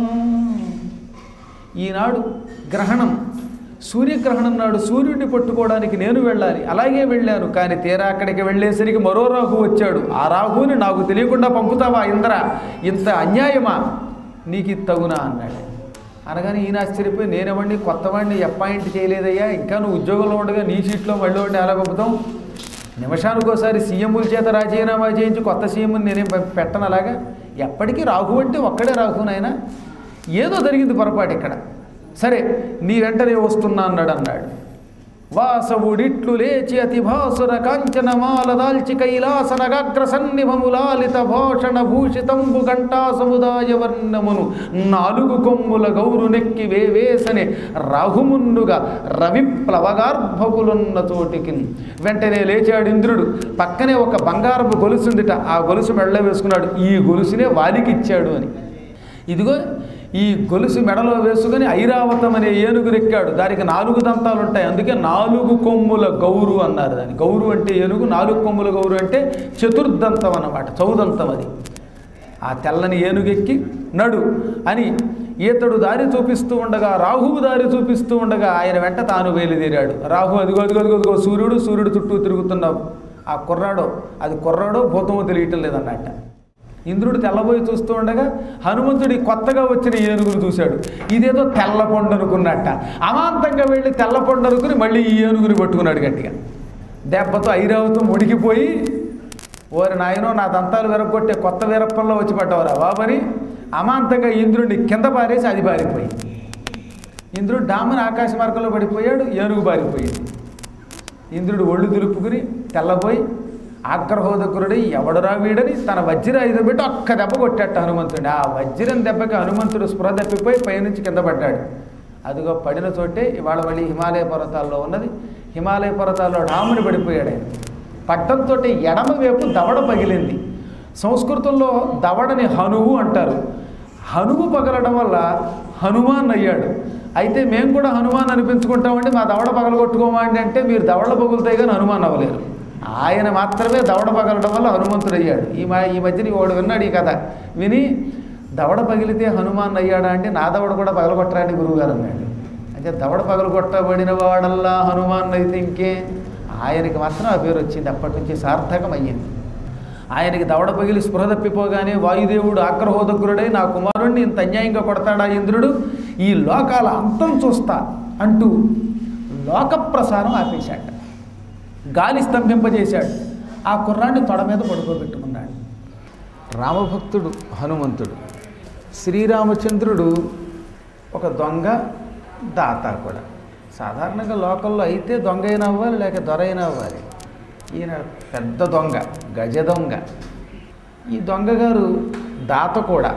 ఈనాడు గ్రహణం, సూర్యగ్రహణం నాడు సూర్యుడిని పట్టుకోవడానికి నేను వెళ్ళాలి, అలాగే వెళ్ళాను. కానీ తీరా అక్కడికి వెళ్ళేసరికి మరో రాహు వచ్చాడు. ఆ రాహుని నాకు తెలియకుండా పంపుతావా ఇంద్ర, ఇంత అన్యాయమా, నీకు తగునా అన్నాడు. అనగానే ఈయన ఆశ్చర్యపోయి నేనేవాడిని కొత్తవాడిని అపాయింట్ చేయలేదయ్యా, ఇంకా నువ్వు ఉద్యోగంలో ఉండగా నీ సీట్లో మళ్ళీ వాడిని ఎలా పంపుతాం, నిమిషానికోసారి సీఎంల చేత రాజీనామా చేయించి కొత్త సీఎంని నేనేం పెట్టను అలాగా, ఎప్పటికీ రాహు అంటే ఒక్కడే రాహునైనా, ఏదో జరిగింది పొరపాటు ఇక్కడ, సరే నీ వెంటనే వస్తున్నా అన్నాడు. వాసవుడిట్లు లేచి అతి భాసుర కాంచనమాల దాల్చి కైలాసనగాగ్ర సన్నిభములాలిత భూషణ భూషితంబు గంటా సముదాయ వర్ణమును 4 కొమ్ముల గౌరు నెక్కి వేవేసనే రాహుమున్నుగా రవిప్లవగార్భకులున్న చోటికి వెంటనే లేచాడు ఇంద్రుడు. పక్కనే ఒక బంగారపు గొలుసుందిట, ఆ గొలుసు మెడలో వేసుకున్నాడు. ఈ గొలుసునే వారికి ఇచ్చాడు అని. ఇదిగో ఈ గొలుసు మెడలో వేసుకుని ఐరావతం అనే ఏనుగురెక్కాడు. దానికి 4 దంతాలు ఉంటాయి, అందుకే 4 కొమ్ముల గౌరు అన్నారు దాన్ని. గౌరు అంటే ఏనుగు, 4 కొమ్ముల గౌరు అంటే చతుర్దంతం అన్నమాట, చౌదంతం అది. ఆ తెల్లని ఏనుగెక్కి నడు అని ఈతడు దారి చూపిస్తూ ఉండగా, రాహువు దారి చూపిస్తూ ఉండగా ఆయన వెంట తాను బయలుదేరాడు. రాహు అదిగో సూర్యుడు చుట్టూ తిరుగుతున్నావు. ఆ కుర్రాడో, అది కుర్రాడో భూతమో తెలియటం లేదన్నట్ట. ఇంద్రుడు తెల్లబోయి చూస్తూ ఉండగా హనుమంతుడి కొత్తగా వచ్చిన ఏనుగును చూశాడు. ఇదేదో తెల్ల పొండు అనుకున్నట్ట. అమాంతంగా వెళ్ళి తెల్ల పొండు అనుకుని మళ్ళీ ఈ ఏనుగుని పట్టుకున్నాడు గట్టిగా. దెబ్బతో ఐరావతం ఉడికిపోయి, ఓరి నాయనో నా దంతాలు విరగొట్టే కొత్త వీరప్పంలో వచ్చి పట్టవరా బాబని అమాంతంగా ఇంద్రుడిని కింద పారేసి అది పారిపోయింది. ఇంద్రుడు డామ్మని ఆకాశ మార్గంలో పడిపోయాడు, ఏనుగు పారిపోయింది. ఇంద్రుడు ఒళ్ళు దులుపుకుని తెల్లబోయి ఆగ్రహోదకురుడై ఎవడరా వీడని తన వజ్రాయుధం పెట్టి ఒక్క దెబ్బ కొట్టాట హనుమంతుడిని. ఆ వజ్రం దెబ్బకి హనుమంతుడు స్పృహ తప్పిపోయి పైనుంచి కింద పడ్డాడు. అదిగో పడిన చోటే ఇవాళ మళ్ళీ హిమాలయ పర్వతాల్లో ఉన్నది. హిమాలయ పర్వతాల్లో డాముని పడిపోయాడు ఆయన. పట్టంతో ఎడమ వైపు దవడ పగిలింది. సంస్కృతంలో దవడని హనువు అంటారు. హనువు పగలడం వల్ల హనుమాన్ అయ్యాడు. అయితే మేము కూడా హనుమాన్ అనిపించుకుంటామండి, మా దవడ పగలగొట్టుకోమండి అంటే మీరు దవడలు పగులుతాయి కానీ హనుమాన్ అవ్వలేరు. ఆయన మాత్రమే దవడ పగలడం వల్ల హనుమంతుడు అయ్యాడు. ఈ మధ్యని వాడు విన్నాడు ఈ కథ విని, దవడ పగిలితే హనుమాన్ అయ్యాడా అంటే నా దవడ కూడా పగలగొట్టరాని గురువుగారు అన్నాడు. అంటే దవడ పగలగొట్టబడిన వాడల్లా హనుమాన్ అయితే ఇంకే, ఆయనకి మాత్రం ఆ పేరు వచ్చింది. అప్పటి నుంచి సార్థకం అయ్యింది. ఆయనకి దవడ పగిలి స్పృహ తప్పిపోగానే వాయుదేవుడు ఆగ్రహోదగ్రుడై నా కుమారుణ్ణి ఇంత అన్యాయంగా కొడతాడా ఇంద్రుడు, ఈ లోకాల అంతం చూస్తా అంటూ లోక ప్రసారం ఆపేశాడు. గాలి స్తంభింపజేశాడు. ఆ కుర్రాన్ని తొడ మీద పడుకోబెట్టుకున్నాడు. రామభక్తుడు హనుమంతుడు. శ్రీరామచంద్రుడు ఒక దొంగ, దాత కూడా. సాధారణంగా లోకల్లో అయితే దొంగ అయినా అవ్వాలి, లేక దొర అయినా అవ్వాలి. ఈయన పెద్ద దొంగ, గజ దొంగ. ఈ దొంగగారు దాత కూడా.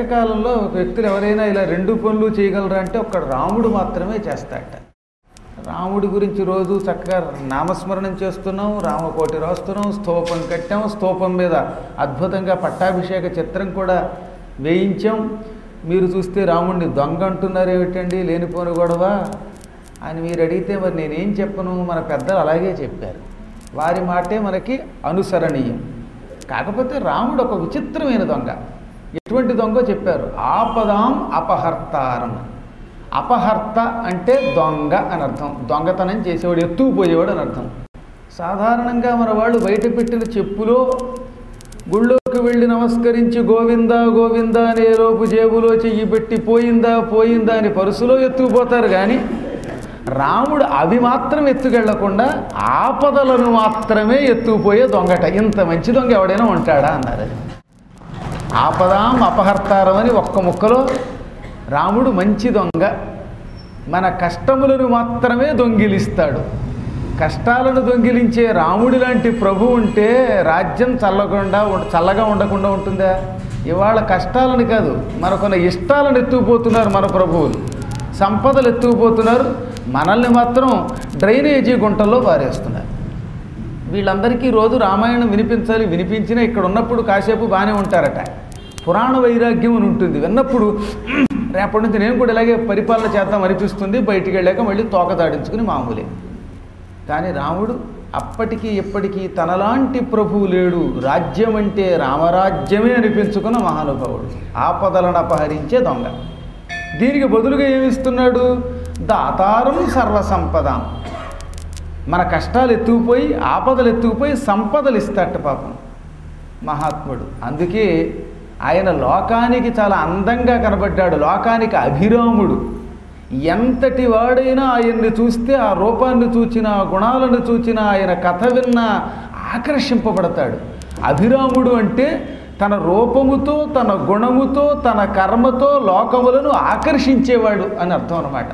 ఏకకాలంలో ఒక వ్యక్తులు ఎవరైనా ఇలా 2 పనులు చేయగలరా అంటే ఒక్క రాముడు మాత్రమే చేస్తాడట. రాముడి గురించి రోజు చక్కగా నామస్మరణం చేస్తున్నాం, రామకోటి రాస్తున్నాం, స్తూపం కట్టాం, స్తూపం మీద అద్భుతంగా పట్టాభిషేక చిత్రం కూడా వేయించాం. మీరు చూస్తే రాముడిని దొంగ అంటున్నారు ఏమిటండి లేనిపోని గొడవ అని మీరు అడిగితే మరి నేనేం చెప్పను, మన పెద్దలు అలాగే చెప్పారు. వారి మాటే మనకి అనుసరణీయం. కాకపోతే రాముడు ఒక విచిత్రమైన దొంగ. ఎటువంటి దొంగ చెప్పారు, ఆపదాం అపహర్తారం. అపహర్త అంటే దొంగ అని అర్థం, దొంగతనం చేసేవాడు, ఎత్తుకుపోయేవాడు అని అర్థం. సాధారణంగా మన వాళ్ళు బయట పెట్టిన చెప్పులో గుళ్ళోకి వెళ్ళి నమస్కరించి గోవిందా గోవిందా అనే లోపు జేబులో చెయ్యి పెట్టి పోయిందా పోయిందా అని పరుసులో ఎత్తుకుపోతారు. కానీ రాముడు అవి మాత్రం ఎత్తుకెళ్లకుండా ఆపదలను మాత్రమే ఎత్తుకుపోయే దొంగట. ఇంత మంచి దొంగ ఎవడైనా ఉంటాడా అన్నారు. ఆపదాం అపహర్తారం అని ఒక్క ముక్కలో రాముడు మంచి దొంగ. మన కష్టములను మాత్రమే దొంగిలిస్తాడు. కష్టాలను దొంగిలించే రాముడి లాంటి ప్రభు ఉంటే రాజ్యం చల్లగా ఉండకుండా ఉంటుందా? ఇవాళ కష్టాలను కాదు, మనకున్న ఇష్టాలను ఎత్తుకుపోతున్నారు మన ప్రభువులు, సంపదలు ఎత్తుకుపోతున్నారు, మనల్ని మాత్రం డ్రైనేజీ గుంటల్లో పారేస్తున్నారు. వీళ్ళందరికీ రోజు రామాయణం వినిపించాలి, వినిపించినా ఇక్కడ ఉన్నప్పుడు కాసేపు బాగానే ఉంటారట. పురాణ వైరాగ్యం అని ఉంటుంది, విన్నప్పుడు రేపటి నుంచి నేను కూడా ఇలాగే పరిపాలన చేద్దాం అనిపిస్తుంది, బయటికి వెళ్ళాక మళ్ళీ తోక దాడించుకుని మామూలే. కానీ రాముడు అప్పటికీ ఎప్పటికీ తనలాంటి ప్రభువు లేడు, రాజ్యం అంటే రామరాజ్యమే అనిపించుకున్న మహానుభావుడు, ఆపదలను అపహరించే దొంగ. దీనికి బదులుగా ఏమిస్తున్నాడు, దాతారం సర్వసంపదాం. మన కష్టాలు ఎత్తుకుపోయి ఆపదలు ఎత్తుకుపోయి సంపదలు ఇస్తాట పాపం మహాత్ముడు. అందుకే ఆయన లోకానికి చాలా అందంగా కనబడ్డాడు, లోకానికి అభిరాముడు. ఎంతటి వాడైనా ఆయన్ని చూస్తే, ఆ రూపాన్ని చూచినా, ఆ గుణాలను చూచినా, ఆయన కథ విన్నా ఆకర్షింపబడతాడు. అభిరాముడు అంటే తన రూపముతో, తన గుణముతో, తన కర్మతో లోకములను ఆకర్షించేవాడు అని అర్థం అన్నమాట.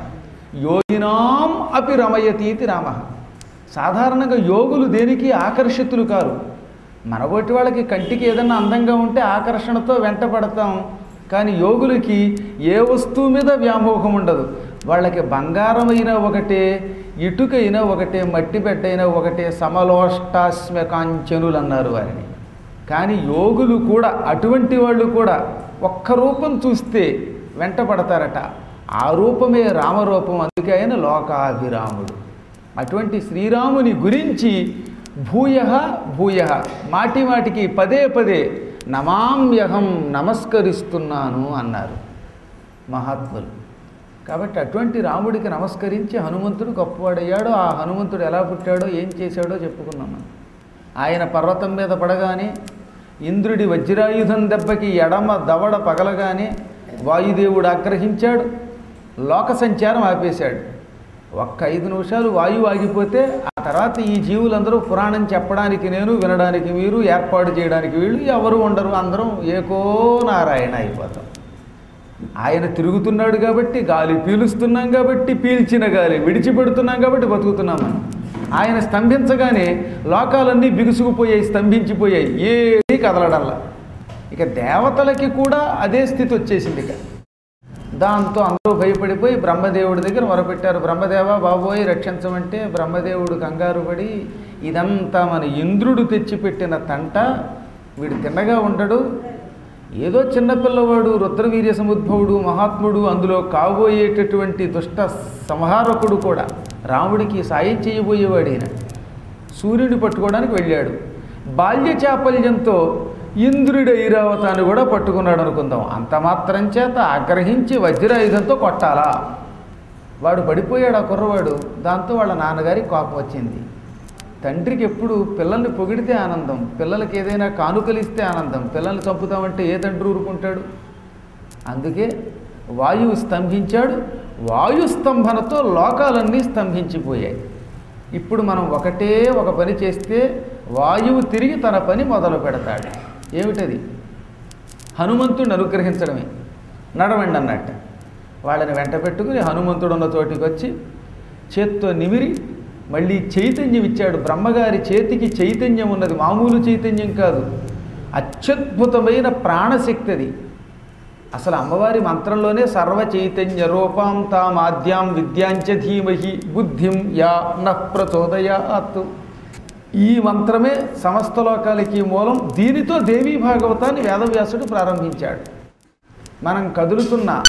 యోగినాం అపి రమయతీతి రామ. సాధారణంగా యోగులు దేనికి ఆకర్షితులు కారు. మనబోటి వాళ్ళకి కంటికి ఏదన్నా అందంగా ఉంటే ఆకర్షణతో వెంట పడతాం. కానీ యోగులకి ఏ వస్తువు మీద వ్యామోహం ఉండదు. వాళ్ళకి బంగారమైనా ఒకటే, ఇటుకైనా ఒకటే, మట్టి బిడ్డైనా ఒకటే, సమలోష్టాస్మ్య కాంచనులు అన్నారు వారిని. కానీ యోగులు కూడా, అటువంటి వాళ్ళు కూడా ఒక్క రూపం చూస్తే వెంట పడతారట. ఆ రూపమే రామరూపం. అందుకే ఆయన లోకాభిరాముడు. అటువంటి శ్రీరాముని గురించి భూయ భూయ, మాటి మాటికి పదే పదే నమామ్యహం, నమస్కరిస్తున్నాను అన్నారు మహాత్ములు. కాబట్టి అటువంటి రాముడికి నమస్కరించి హనుమంతుడు గొప్పవాడయ్యాడు. ఆ హనుమంతుడు ఎలా పుట్టాడో ఏం చేశాడో చెప్పుకున్నాను. ఆయన పర్వతం మీద పడగానే ఇంద్రుడి వజ్రాయుధం దెబ్బకి ఎడమ దవడ పగలగానే వాయుదేవుడు ఆగ్రహించాడు, లోక సంచారం ఆపేశాడు. ఒక్క 5 నిమిషాలు వాయువు ఆగిపోతే ఆ తర్వాత ఈ జీవులందరూ పురాణం చెప్పడానికి నేను, వినడానికి మీరు, ఏర్పాటు చేయడానికి వీళ్ళు ఎవరు ఉండరు. అందరం ఏకో నారాయణ అయిపోతాం. ఆయన తిరుగుతున్నాడు కాబట్టి, గాలి పీలుస్తున్నాం కాబట్టి, పీల్చిన గాలి విడిచిపెడుతున్నాం కాబట్టి బతుకుతున్నాం మనం. ఆయన స్తంభించగానే లోకాలన్నీ బిగుసుకుపోయాయి, స్తంభించిపోయాయి, ఏది కదలడల్లా. ఇక దేవతలకి కూడా అదే స్థితి వచ్చేసింది. ఇక దాంతో అందరూ భయపడిపోయి బ్రహ్మదేవుడి దగ్గర మొరపెట్టారు. బ్రహ్మదేవ బాబోయ్ రక్షించమంటే బ్రహ్మదేవుడు కంగారు పడి, ఇదంతా మన ఇంద్రుడు తెచ్చిపెట్టిన తంట, వీడు తిన్నగా ఉండడు, ఏదో చిన్నపిల్లవాడు, రుద్రవీర్య సముద్భవుడు, మహాత్ముడు, అందులో కాబోయేటటువంటి దుష్ట సంహారకుడు కూడా రాముడికి సాయం చేయబోయేవాడైన సూర్యుడిని పట్టుకోవడానికి వెళ్ళాడు. బాల్య చాపల్యంతో ఇంద్రుడి ఐరావతాన్ని కూడా పట్టుకున్నాడు అనుకుందాం. అంత మాత్రం చేత ఆగ్రహించి వజ్రాయుధంతో కొట్టాలా? వాడు పడిపోయాడు ఆ కుర్రవాడు. దాంతో వాళ్ళ నాన్నగారికి కోపం వచ్చింది. తండ్రికి ఎప్పుడు పిల్లల్ని పొగిడితే ఆనందం, పిల్లలకి ఏదైనా కానుకలిస్తే ఆనందం. పిల్లల్ని చంపుతామంటే ఏ తండ్రి ఊరుకుంటాడు? అందుకే వాయువు స్తంభించాడు. వాయుస్తంభనతో లోకాలన్నీ స్తంభించిపోయాయి. ఇప్పుడు మనం ఒకటే ఒక పని చేస్తే వాయువు తిరిగి తన పని మొదలు పెడతాడు. ఏమిటది? హనుమంతుడిని అనుగ్రహించడమే. నడవండి అన్నట్టు వాళ్ళని వెంట పెట్టుకుని హనుమంతుడు ఉన్న చోటికి వచ్చి చేత్తో నిమిరి మళ్ళీ చైతన్యం ఇచ్చాడు. బ్రహ్మగారి చేతికి చైతన్యం ఉన్నది, మామూలు చైతన్యం కాదు, అత్యద్భుతమైన ప్రాణశక్తి అది. అసలు అమ్మవారి మంత్రంలోనే సర్వ చైతన్య రూపాం తామాద్యాం విద్యాంచ ధీమహి బుద్ధిం యా నః ప్రచోదయాత్. ఈ మంత్రమే సమస్త లోకాలకి మూలం. దీనితో దేవీ భాగవతాన్ని వేదవ్యాసుడు ప్రారంభించాడు. మనం కదులుతున్న